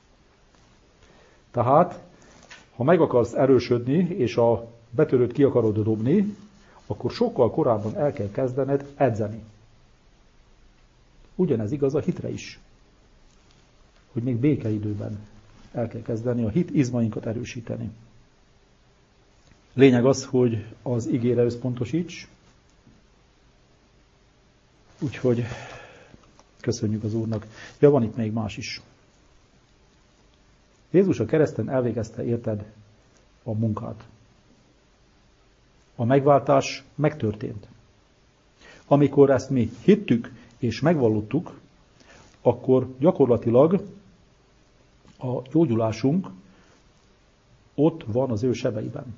Tehát, ha meg akarsz erősödni, és a betörőt ki akarod dobni, akkor sokkal korábban el kell kezdened edzeni. Ugyanez igaz a hitre is. Hogy még békeidőben el kell kezdeni a hit izmainkat erősíteni. Lényeg az, hogy az igére összpontosíts. Úgyhogy köszönjük az Úrnak. Ja, van itt még más is. Jézus a kereszten elvégezte, érted, a munkát. A megváltás megtörtént. Amikor ezt mi hittük és megvallottuk, akkor gyakorlatilag a gyógyulásunk ott van az ő sebeiben.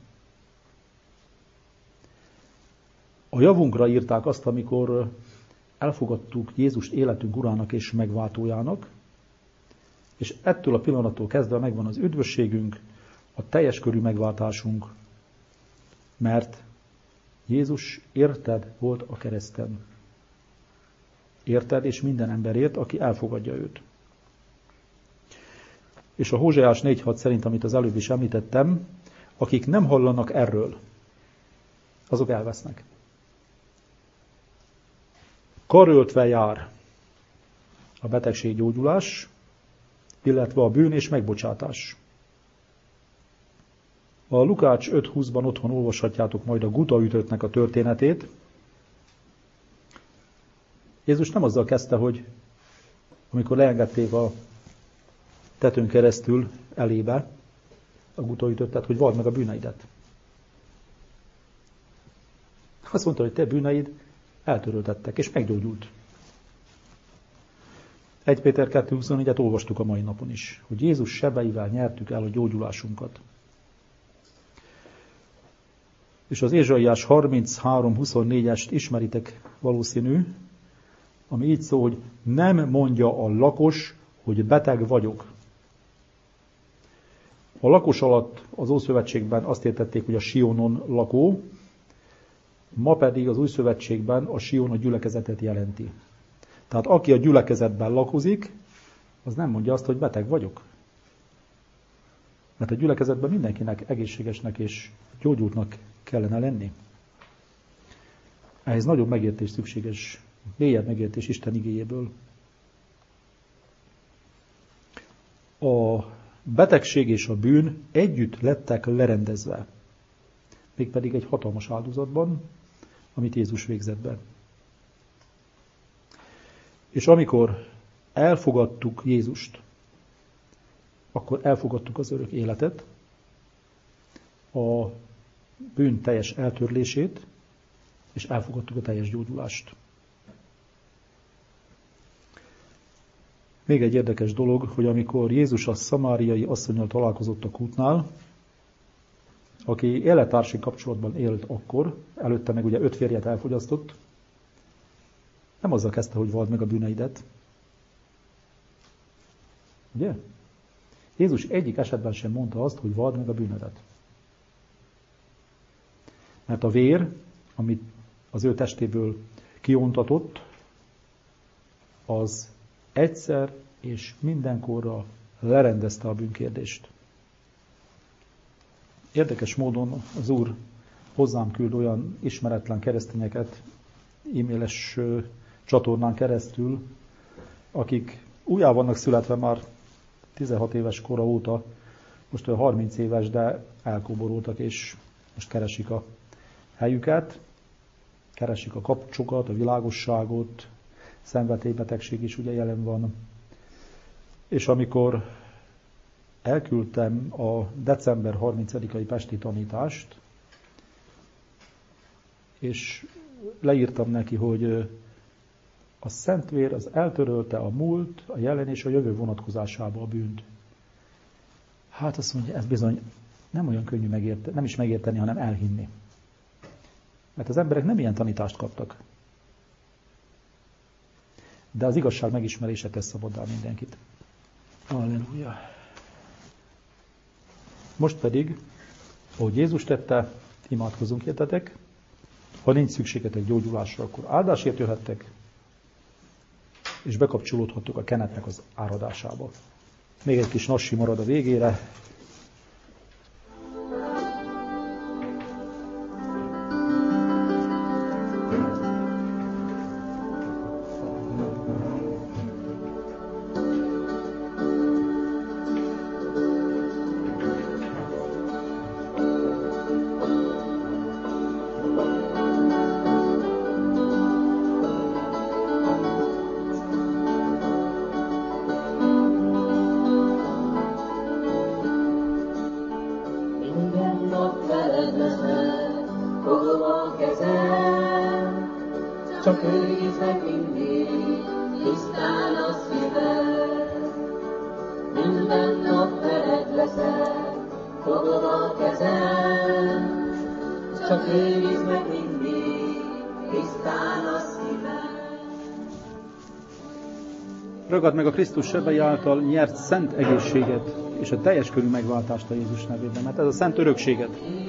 A javunkra írták azt, amikor elfogadtuk Jézust életünk urának és megváltójának, és ettől a pillanattól kezdve megvan az üdvösségünk, a teljes körű megváltásunk, mert Jézus érted volt a kereszten. Érted és minden emberért, aki elfogadja őt. És a Hóseás négy hat szerint, amit az előbb is említettem, akik nem hallanak erről, azok elvesznek. Karöltve jár a betegséggyógyulás, illetve a bűn és megbocsátás. A Lukács öt húszban otthon olvashatjátok majd a gutaütöttnek a történetét. Jézus nem azzal kezdte, hogy amikor leengedték a tetőn keresztül elébe a gutaütöttet, hogy vald meg a bűneidet. Azt mondta, hogy te bűneid eltöröltettek, és meggyógyult. egy Péter kettő huszonnégyet olvastuk a mai napon is, hogy Jézus sebeivel nyertük el a gyógyulásunkat. És az Ézsaiás harminchárom huszonnégyest ismeritek valószínű, ami így szól, hogy nem mondja a lakos, hogy beteg vagyok. A lakos alatt az Ószövetségben azt értették, hogy a Sionon lakó, ma pedig az Új Szövetségben a Sion a gyülekezetet jelenti. Tehát aki a gyülekezetben lakozik, az nem mondja azt, hogy beteg vagyok. Mert a gyülekezetben mindenkinek egészségesnek és gyógyultnak kellene lenni. Ehhez nagyobb megértés szükséges, mélyebb megértés Isten igéjéből. a betegség és a bűn együtt lettek lerendezve. Mégpedig egy hatalmas áldozatban, amit Jézus végzett be. És amikor elfogadtuk Jézust, akkor elfogadtuk az örök életet, a bűn teljes eltörlését, és elfogadtuk a teljes gyógyulást. Még egy érdekes dolog, hogy amikor Jézus a szamáriai asszonnyal találkozott a kútnál, aki élettársi kapcsolatban élt akkor, előtte meg ugye öt férjet elfogyasztott, nem azzal kezdte, hogy vald meg a bűneidet. Ugye? Jézus egyik esetben sem mondta azt, hogy vald meg a bűnödet. Mert a vér, amit az ő testéből kiontatott, az egyszer és mindenkorra lerendezte a bűnkérdést. Érdekes módon az Úr hozzám küld olyan ismeretlen keresztényeket e-mailes csatornán keresztül, akik újjá vannak születve már tizenhat éves kora óta, most olyan harminc éves, de elkóboroltak, és most keresik a helyüket, keresik a kapcsokat, a világosságot, szenvedélybetegség is ugye jelen van. És amikor elküldtem a december harmincadikai pesti tanítást, és leírtam neki, hogy a Szentvér az eltörölte a múlt, a jelen és a jövő vonatkozásába a bűnt. Hát azt mondja, ez bizony nem olyan könnyű megérteni, nem is megérteni, hanem elhinni. Mert az emberek nem ilyen tanítást kaptak. De az igazság megismerése tesz szabaddá mindenkit. Halleluja! Most pedig, ahogy Jézus tette, imádkozunk értetek. Ha nincs szükségetek gyógyulásra, akkor áldásért jöhettek, és bekapcsolódhattok a kenetnek az áradásába. Még egy kis nassi marad a végére. Ragad meg a Krisztus sebei által nyert szent egészséget és a teljes körű megváltást a Jézus nevében, mert ez a szent örökséget.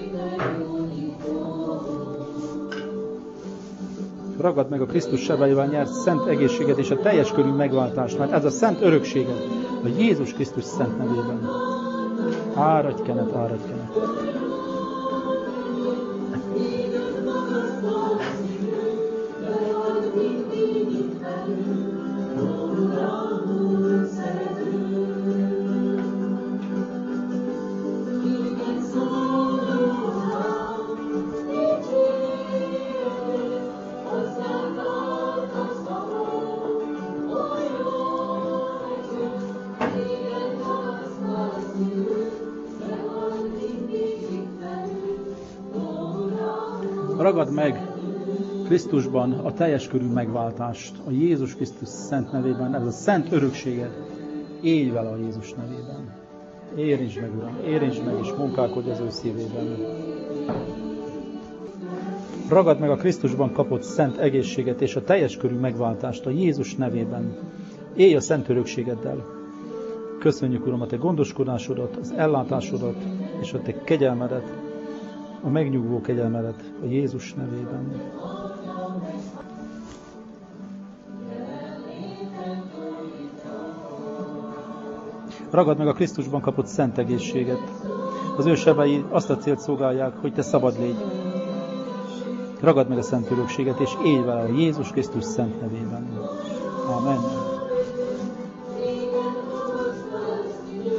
Ragad meg a Krisztus sebeivel nyert szent egészséget és a teljes körű megváltást, mert ez a szent örökséget a Jézus Krisztus szent nevében. Áradj kenet, áradj kenet. Ragad meg Krisztusban a teljes körű megváltást, a Jézus Krisztus szent nevében, ez a szent örökséget, élj vele a Jézus nevében. Érintsd meg, Uram, érintsd meg, és munkálkodj az ő szívében. Ragad meg a Krisztusban kapott szent egészséget és a teljes körű megváltást a Jézus nevében. Élj a szent örökségeddel. Köszönjük, Uram, a te gondoskodásodat, az ellátásodat és a te kegyelmedet, a megnyugvó kegyelmedet a Jézus nevében. Ragad meg a Krisztusban kapott szent egészséget. Az ő sebei azt a célt szolgálják, hogy te szabad légy. Ragad meg a szent örökséget, és élj vele a Jézus Krisztus szent nevében. Amen.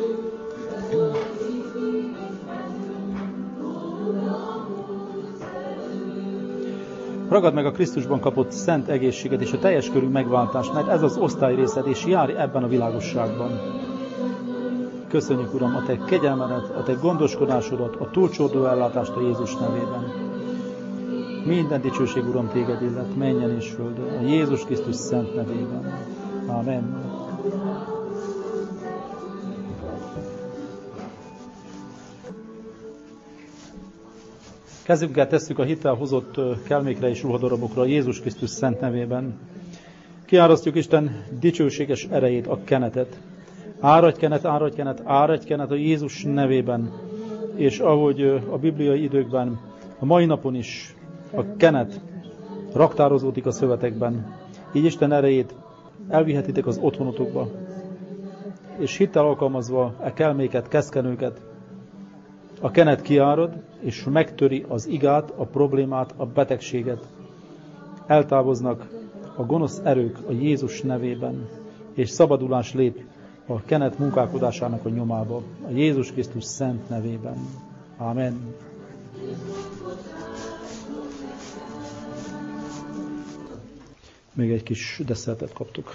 Ragad meg a Krisztusban kapott szent egészséget és a teljes körű megváltást, mert ez az osztályrészed, és járj ebben a világosságban. Köszönjük, Uram, a Te kegyelmedet, a Te gondoskodásodat, a túlcsordó ellátást a Jézus nevében. Minden dicsőség, Uram, Téged illet, mennyen és földön, a Jézus Krisztus szent nevében. Amen. Kezünkkel tesszük a hittel hozott kelmékre és ruhadarabokra a Jézus Krisztus szent nevében. Kiárasztjuk Isten dicsőséges erejét, a kenetet. Áradj kenet, áradj kenet, áradj kenet a Jézus nevében. És ahogy a bibliai időkben, a mai napon is a kenet raktározódik a szövetekben, így Isten erejét elvihetitek az otthonotokba. És hittel alkalmazva e kelméket, keszkenőket, a kenet kiárad, és megtöri az igát, a problémát, a betegséget. Eltávoznak a gonosz erők a Jézus nevében, és szabadulás lép a kenet munkálkodásának a nyomába, a Jézus Krisztus szent nevében. Amen. Még egy kis desszertet kaptuk.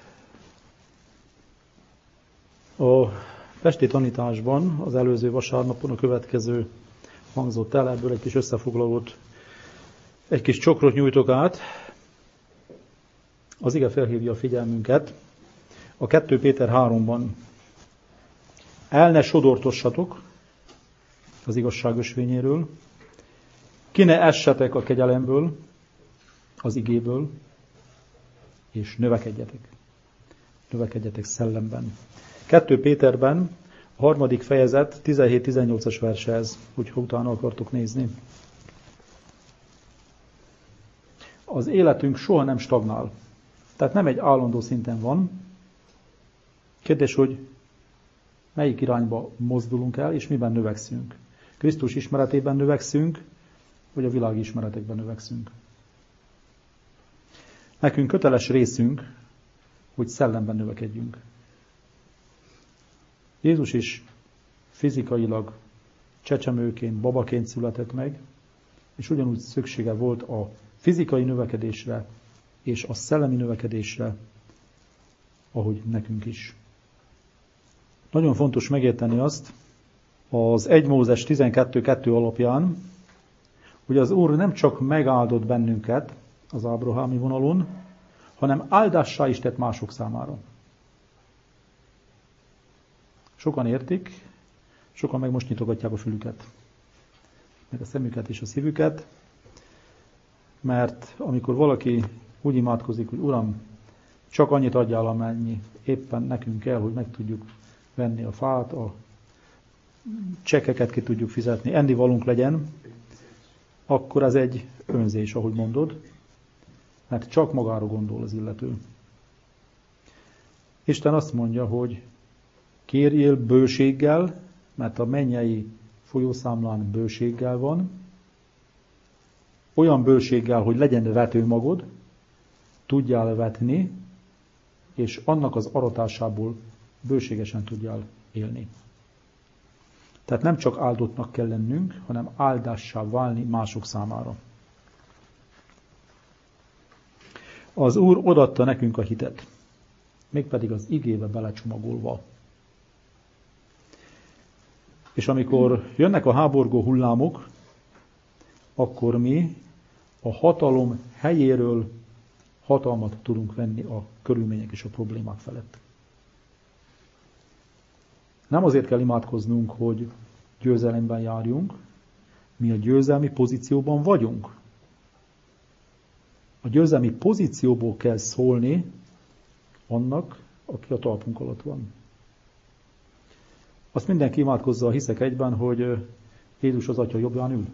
A pesti tanításban az előző vasárnapon a következő hangzott el, ebből egy kis összefoglalót, egy kis csokrot nyújtok át. Az ige felhívja a figyelmünket. A kettő Péter háromban el ne sodortossatok az igazság ösvényéről, ki ne essetek a kegyelemből, az igéből, és növekedjetek. Növekedjetek szellemben. kettő Péterben a harmadik fejezet tizenhét-tizennyolcas verse ez, hogyha utána akartok nézni. Az életünk soha nem stagnál. Tehát nem egy állandó szinten van. Kérdés, hogy melyik irányba mozdulunk el, és miben növekszünk. Krisztus ismeretében növekszünk, vagy a világ ismeretekben növekszünk. Nekünk köteles részünk, hogy szellemben növekedjünk. Jézus is fizikailag csecsemőként, babaként született meg, és ugyanúgy szüksége volt a fizikai növekedésre és a szellemi növekedésre, ahogy nekünk is. Nagyon fontos megérteni azt, az egy Mózes tizenkettő kettő alapján, hogy az Úr nem csak megáldott bennünket az ábrahámi vonalon, hanem áldássá is tett mások számára. Sokan értik, sokan meg most nyitogatják a fülüket, meg a szemüket és a szívüket, mert amikor valaki úgy imádkozik, hogy Uram, csak annyit adjál, amennyi éppen nekünk kell, hogy meg tudjuk venni a fát, a csekkeket ki tudjuk fizetni, ennivalónk legyen, akkor ez egy önzés, ahogy mondod, mert csak magára gondol az illető. Isten azt mondja, hogy kérjél bőséggel, mert a mennyei folyószámlán bőséggel van, olyan bőséggel, hogy legyen vetőmagod, tudjál vetni, és annak az aratásából bőségesen tudjál élni. Tehát nem csak áldottnak kell lennünk, hanem áldássá válni mások számára. Az Úr odaadta nekünk a hitet, mégpedig az igébe belecsomagolva. És amikor jönnek a háborgó hullámok, akkor mi a hatalom helyéről hatalmat tudunk venni a körülmények és a problémák felett. Nem azért kell imádkoznunk, hogy győzelemben járjunk, mi a győzelmi pozícióban vagyunk. A győzelmi pozícióból kell szólni annak, aki a talpunk alatt van. Azt mindenki imádkozza, hiszek egyben, hogy Jézus az Atya jobbján ül.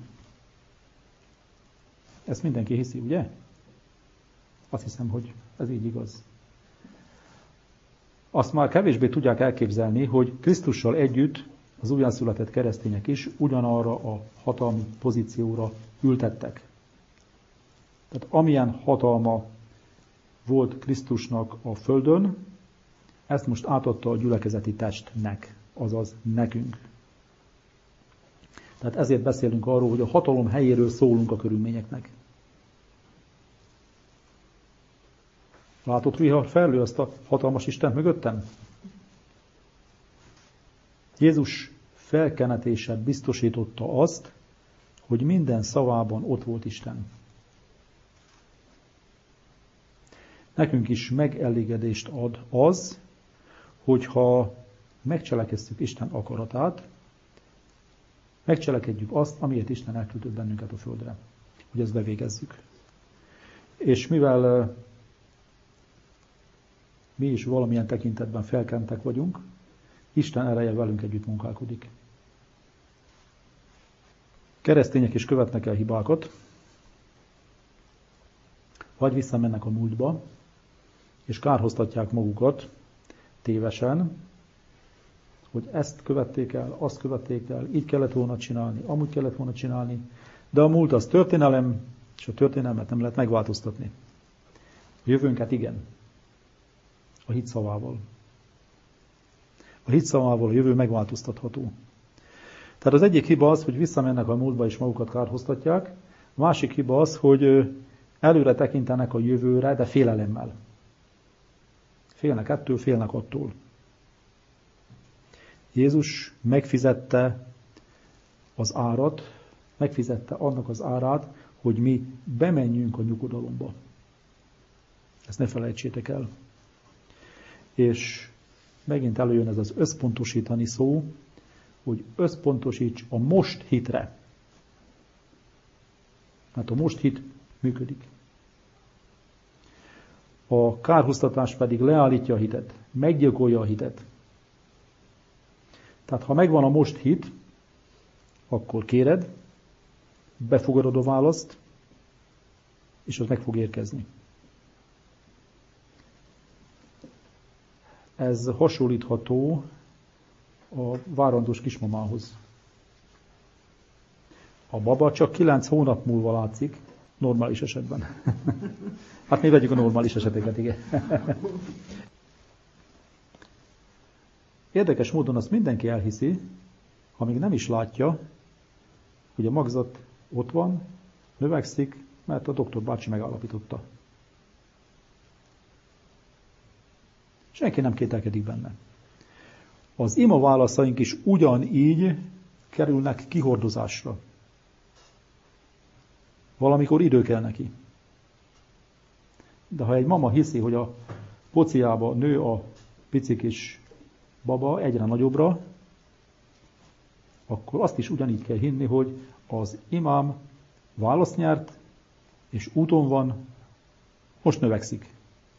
Ezt mindenki hiszi, ugye? Azt hiszem, hogy ez így igaz. Azt már kevésbé tudják elképzelni, hogy Krisztussal együtt az újjászületett keresztények is ugyanarra a hatalmi pozícióra ültettek. Tehát amilyen hatalma volt Krisztusnak a földön, ezt most átadta a gyülekezeti testnek, azaz nekünk. Tehát ezért beszélünk arról, hogy a hatalom helyéről szólunk a körülményeknek. Látott vihar felül azt a hatalmas Istent mögöttem? Jézus felkenetése biztosította azt, hogy minden szavában ott volt Isten. Nekünk is megelégedést ad az, hogyha megcselekedjük Isten akaratát, megcselekedjük azt, amiért Isten elküldött bennünket a földre, hogy ezt bevégezzük. És mivel mi is valamilyen tekintetben felkentek vagyunk, Isten ereje velünk együtt munkálkodik. Keresztények is követnek el hibákat, vagy visszamennek a múltba, és kárhoztatják magukat tévesen, hogy ezt követték el, azt követték el, így kellett volna csinálni, amúgy kellett volna csinálni, de a múlt az történelem, és a történelmet nem lehet megváltoztatni. A jövőnket igen, a hit szavával. A hit szavával a jövő megváltoztatható. Tehát az egyik hiba az, hogy visszamennek a múltba és magukat kárhoztatják, a másik hiba az, hogy előre tekintenek a jövőre, de félelemmel. Félnek ettől, félnek attól. Jézus megfizette az árat, megfizette annak az árát, hogy mi bemenjünk a nyugodalomba. Ezt ne felejtsétek el. És megint előjön ez az összpontosítani szó, hogy összpontosíts a most hitre. Mert a most hit működik. A kárhoztatás pedig leállítja a hitet, meggyilkolja a hitet. Tehát ha megvan a most hit, akkor kéred, befogadod a választ, és az meg fog érkezni. Ez hasonlítható a várandós kismamához. A baba csak kilenc hónap múlva látszik, normális esetben. Hát mi vegyük a normális eseteket, igen. Érdekes módon azt mindenki elhiszi, ha még nem is látja, hogy a magzat ott van, növekszik, mert a doktor bácsi megállapította. Senki nem kételkedik benne. Az ima válaszaink is ugyanígy kerülnek kihordozásra. Valamikor idő kell neki. De ha egy mama hiszi, hogy a pociába nő a pici kis baba egyre nagyobbra, akkor azt is ugyanígy kell hinni, hogy az imám választ nyert, és úton van, most növekszik.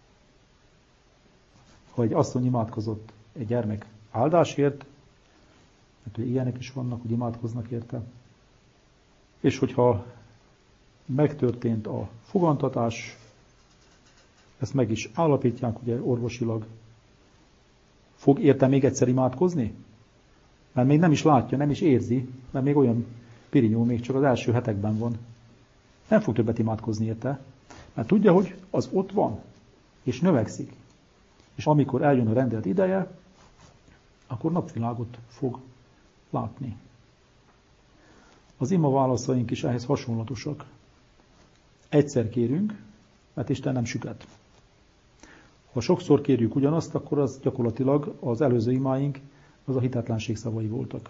Ha egy asszony imádkozott egy gyermek áldásért, mert ugye ilyenek is vannak, hogy imádkoznak érte, és hogyha megtörtént a fogantatás, ezt meg is állapítják, ugye orvosilag, fog érte még egyszer imádkozni? Mert még nem is látja, nem is érzi, mert még olyan pirinyó, még csak az első hetekben van. Nem fog többet imádkozni érte, mert tudja, hogy az ott van, és növekszik. És amikor eljön a rendelt ideje, akkor napvilágot fog látni. Az ima válaszaink is ehhez hasonlatosak. Egyszer kérünk, mert Isten nem süket. Ha sokszor kérjük ugyanazt, akkor az gyakorlatilag az előző imáink az a hitetlenség szavai voltak.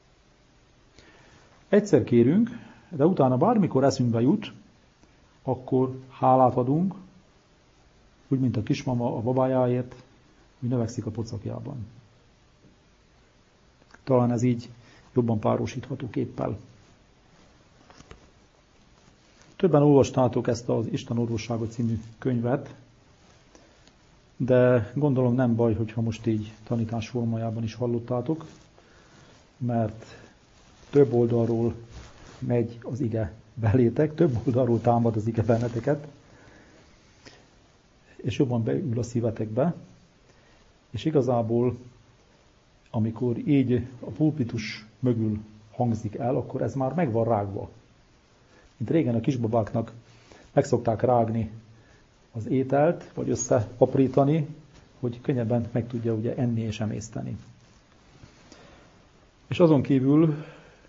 Egyszer kérünk, de utána bármikor eszünkbe jut, akkor hálát adunk, úgy, mint a kismama a babájáért, hogy növekszik a pocakjában. Talán ez így jobban párosítható képpel. Többen olvastátok ezt az Isten orvossága című könyvet, de gondolom nem baj, hogyha most így tanítás formájában is hallottátok, mert több oldalról megy az ige belétek, több oldalról támad az ige benneteket, és jobban beül a szívetekbe, és igazából, amikor így a pulpitus mögül hangzik el, akkor ez már meg van rágva. Mint régen a kisbabáknak meg szokták rágni az ételt, vagy összeaprítani, hogy könnyebben meg tudja ugye enni és emészteni. És azon kívül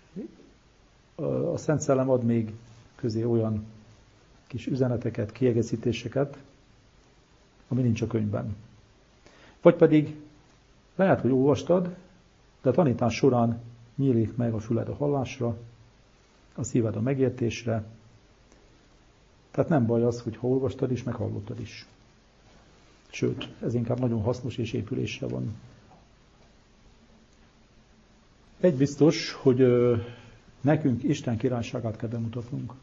a Szent Szellem ad még közé olyan kis üzeneteket, kiegészítéseket, ami nincs a könyvben. Vagy pedig lehet, hogy olvastad, de a tanítás során nyílik meg a füled a hallásra, a szíved a megértésre. Tehát nem baj az, hogy ha olvastad is, meg hallottad is. Sőt, ez inkább nagyon hasznos és épülésre van. Egy biztos, hogy ö, nekünk Isten királyságát kell bemutatnunk.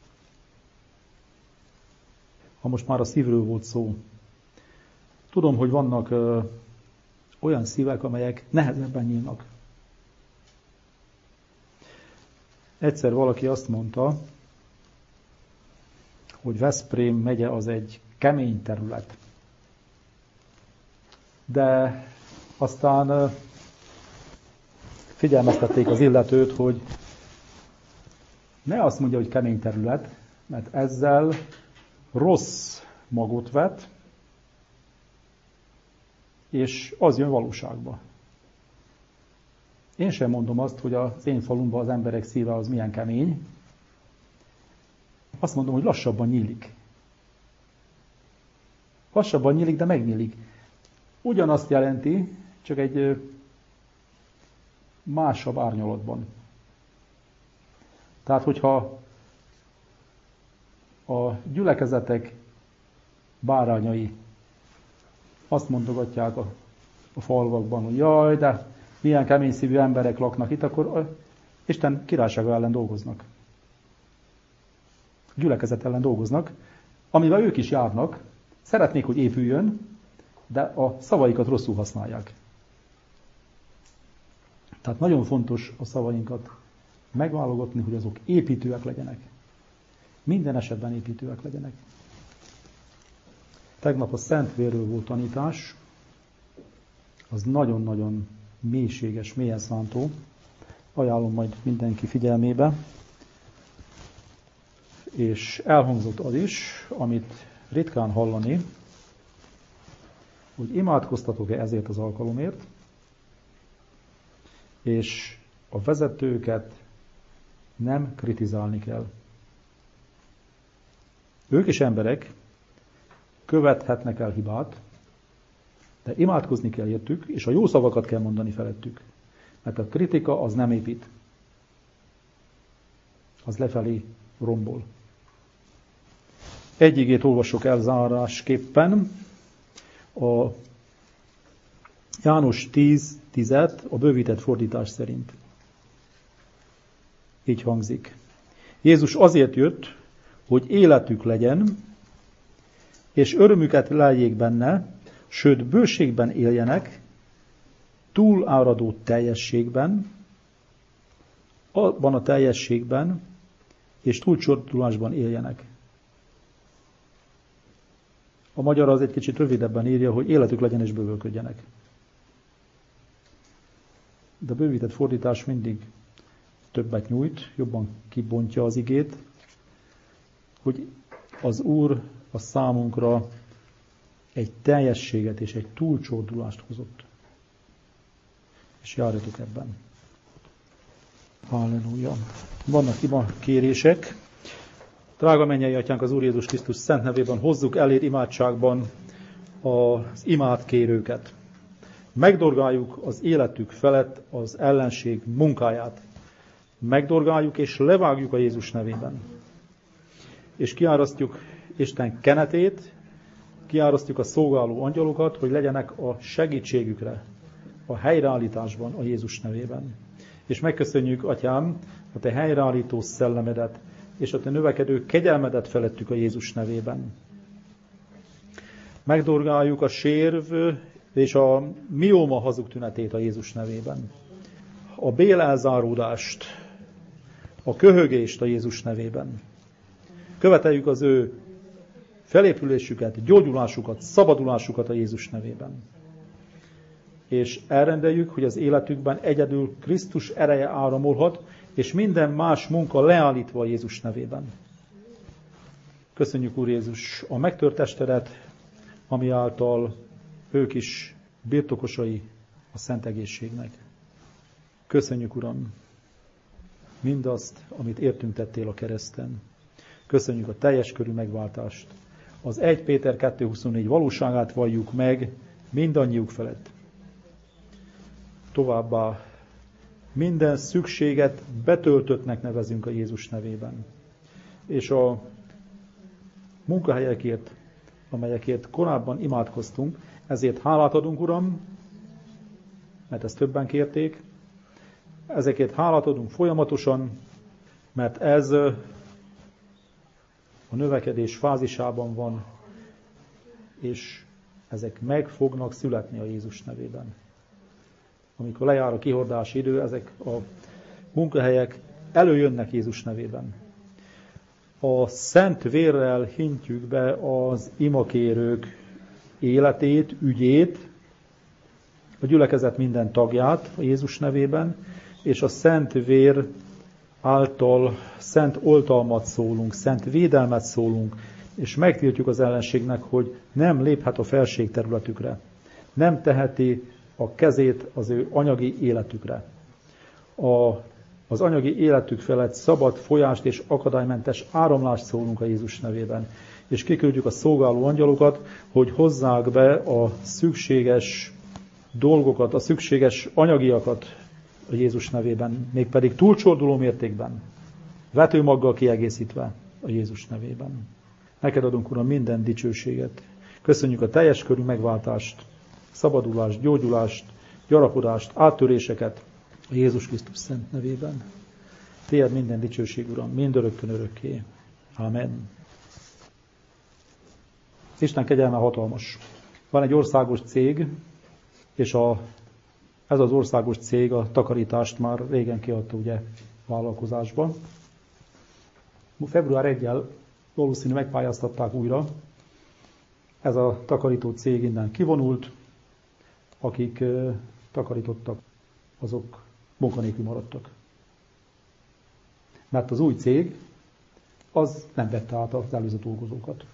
Ha most már a szívről volt szó. Tudom, hogy vannak ö, olyan szívek, amelyek nehezebben nyílnak. Egyszer valaki azt mondta, hogy Veszprém megye az egy kemény terület. De aztán figyelmeztették az illetőt, hogy ne azt mondja, hogy kemény terület, mert ezzel rossz magot vet, és az jön valóságba. Én sem mondom azt, hogy az én falumban az emberek szíve az milyen kemény. Azt mondom, hogy lassabban nyílik. Lassabban nyílik, de megnyílik. Ugyanazt jelenti, csak egy másabb árnyalatban. Tehát, hogyha a gyülekezetek bárányai azt mondogatják a, a falvakban, hogy jaj, de milyen kemény szívű emberek laknak itt, akkor a Isten királysága ellen dolgoznak. Gyülekezet ellen dolgoznak, amivel ők is járnak, szeretnék, hogy épüljön, de a szavaikat rosszul használják. Tehát nagyon fontos a szavainkat megválogatni, hogy azok építőek legyenek. Minden esetben építőek legyenek. Tegnap a Szentvérről volt tanítás, az nagyon-nagyon mélységes, mélyen szántó. Ajánlom majd mindenki figyelmébe. És elhangzott az is, amit ritkán hallani, hogy imádkoztatok-e ezért az alkalomért, és a vezetőket nem kritizálni kell. Ők is emberek, követhetnek el hibát, de imádkozni kell értük, és a jó szavakat kell mondani felettük. Mert a kritika az nem épít. Az lefelé rombol. Egy igét olvasok elzárásképpen. A János tíz tízet a bővített fordítás szerint. Így hangzik. Jézus azért jött, hogy életük legyen, és örömüket leljék benne, sőt bőségben éljenek, túláradó teljességben, abban a teljességben, és túlcsordulásban éljenek. A magyar az egy kicsit rövidebben írja, hogy életük legyen és bővölködjenek. De a bővített fordítás mindig többet nyújt, jobban kibontja az igét, hogy az Úr a számunkra egy teljességet és egy túlcsordulást hozott. És járjatok ebben. Halleluja. Vannak ima kérések. Drága mennyei Atyánk, az Úr Jézus Krisztus szent nevében hozzuk eléd imádságban az imádkérőket. Megdorgáljuk az életük felett az ellenség munkáját. Megdorgáljuk és levágjuk a Jézus nevében. És kiárasztjuk Isten kenetét, kiárasztjuk a szolgáló angyalokat, hogy legyenek a segítségükre, a helyreállításban a Jézus nevében. És megköszönjük, Atyám, a Te helyreállító szellemedet, és a Te növekedő kegyelmedet felettük a Jézus nevében. Megdorgáljuk a sérv és a mióma hazug tünetét a Jézus nevében. A bélelzáródást, a köhögést a Jézus nevében. Követeljük az ő felépülésüket, gyógyulásukat, szabadulásukat a Jézus nevében. És elrendeljük, hogy az életükben egyedül Krisztus ereje áramolhat, és minden más munka leállítva a Jézus nevében. Köszönjük, Úr Jézus, a megtört testedet, ami által ők is birtokosai a szent egészségnek. Köszönjük, Uram, mindazt, amit értünk tettél a kereszten. Köszönjük a teljes körű megváltást, az egy Péter kettő huszonnégy valóságát valljuk meg mindannyiuk felett. Továbbá minden szükséget betöltöttnek nevezünk a Jézus nevében. És a munkahelyekért, amelyekért korábban imádkoztunk, ezért hálát adunk, Uram, mert ezt többen kérték, ezekért hálát adunk folyamatosan, mert ez a növekedés fázisában van, és ezek meg fognak születni a Jézus nevében. Amikor lejár a kihordási idő, ezek a munkahelyek előjönnek Jézus nevében. A szent vérrel hintjük be az imakérők életét, ügyét, a gyülekezet minden tagját a Jézus nevében, és a szent vér által szent oltalmat szólunk, szent védelmet szólunk, és megtiltjuk az ellenségnek, hogy nem léphet a felség területükre, nem teheti a kezét az ő anyagi életükre. A, az anyagi életük felett szabad folyást és akadálymentes áramlást szólunk a Jézus nevében. És kiküldjük a szolgáló angyalokat, hogy hozzák be a szükséges dolgokat, a szükséges anyagiakat a Jézus nevében, mégpedig túlcsorduló mértékben, vetőmaggal kiegészítve a Jézus nevében. Neked adunk, Uram, minden dicsőséget. Köszönjük a teljes körű megváltást, szabadulást, gyógyulást, gyarapodást, áttöréseket a Jézus Krisztus szent nevében. Tiéd minden dicsőség, Uram, mindörökkön örökké. Amen. Isten kegyelme hatalmas. Van egy országos cég, és a, ez az országos cég a takarítást már régen kiadta ugye vállalkozásba. február elsejével valószínű megpályáztatták újra. Ez a takarító cég innen kivonult, akik uh, takarítottak, azok munkanélkül maradtak. Mert az új cég, az nem vette át az előző dolgozókat.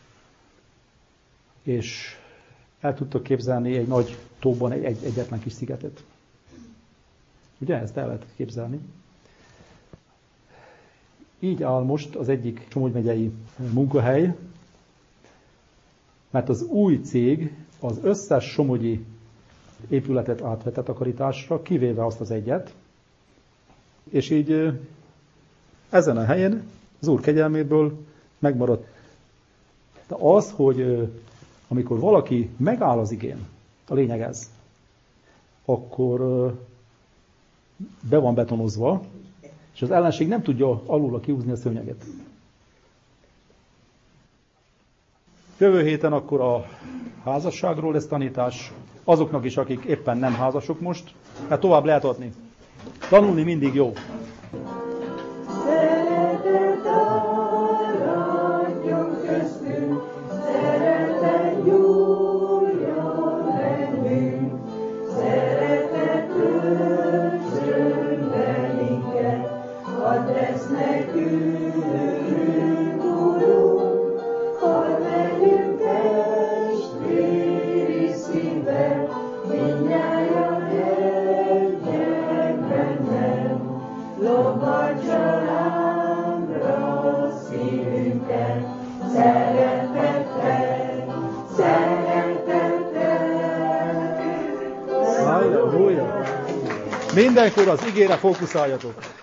És el tudtak képzelni egy nagy tóban egy, egy egyetlen kis szigetet. Ugye ezt el lehet képzelni. Így áll most az egyik Somogy megyei munkahely, mert az új cég az összes somogyi épületet átvette takarításra, kivéve azt az egyet, és így ezen a helyen az Úr kegyelméből megmaradt. De az, hogy amikor valaki megáll az igén, a lényeg ez, akkor be van betonozva, és az ellenség nem tudja alulra kihúzni a szőnyeget. Jövő héten akkor a házasságról lesz tanítás, azoknak is, akik éppen nem házasok most, hát tovább lehet adni. Tanulni mindig jó. Szeretet aradjon köztünk, szeretet gyújjon bennünk, szeretet töltsön belinket, hadd lesz nekünk, Urunk, hadd legyünk testvéri szívvel, mindnyájan egyen bennem, lobbadja lámra szívünket, szeretettel, szeretettel. Halleluja! Mindenkor az igére fókuszáljatok!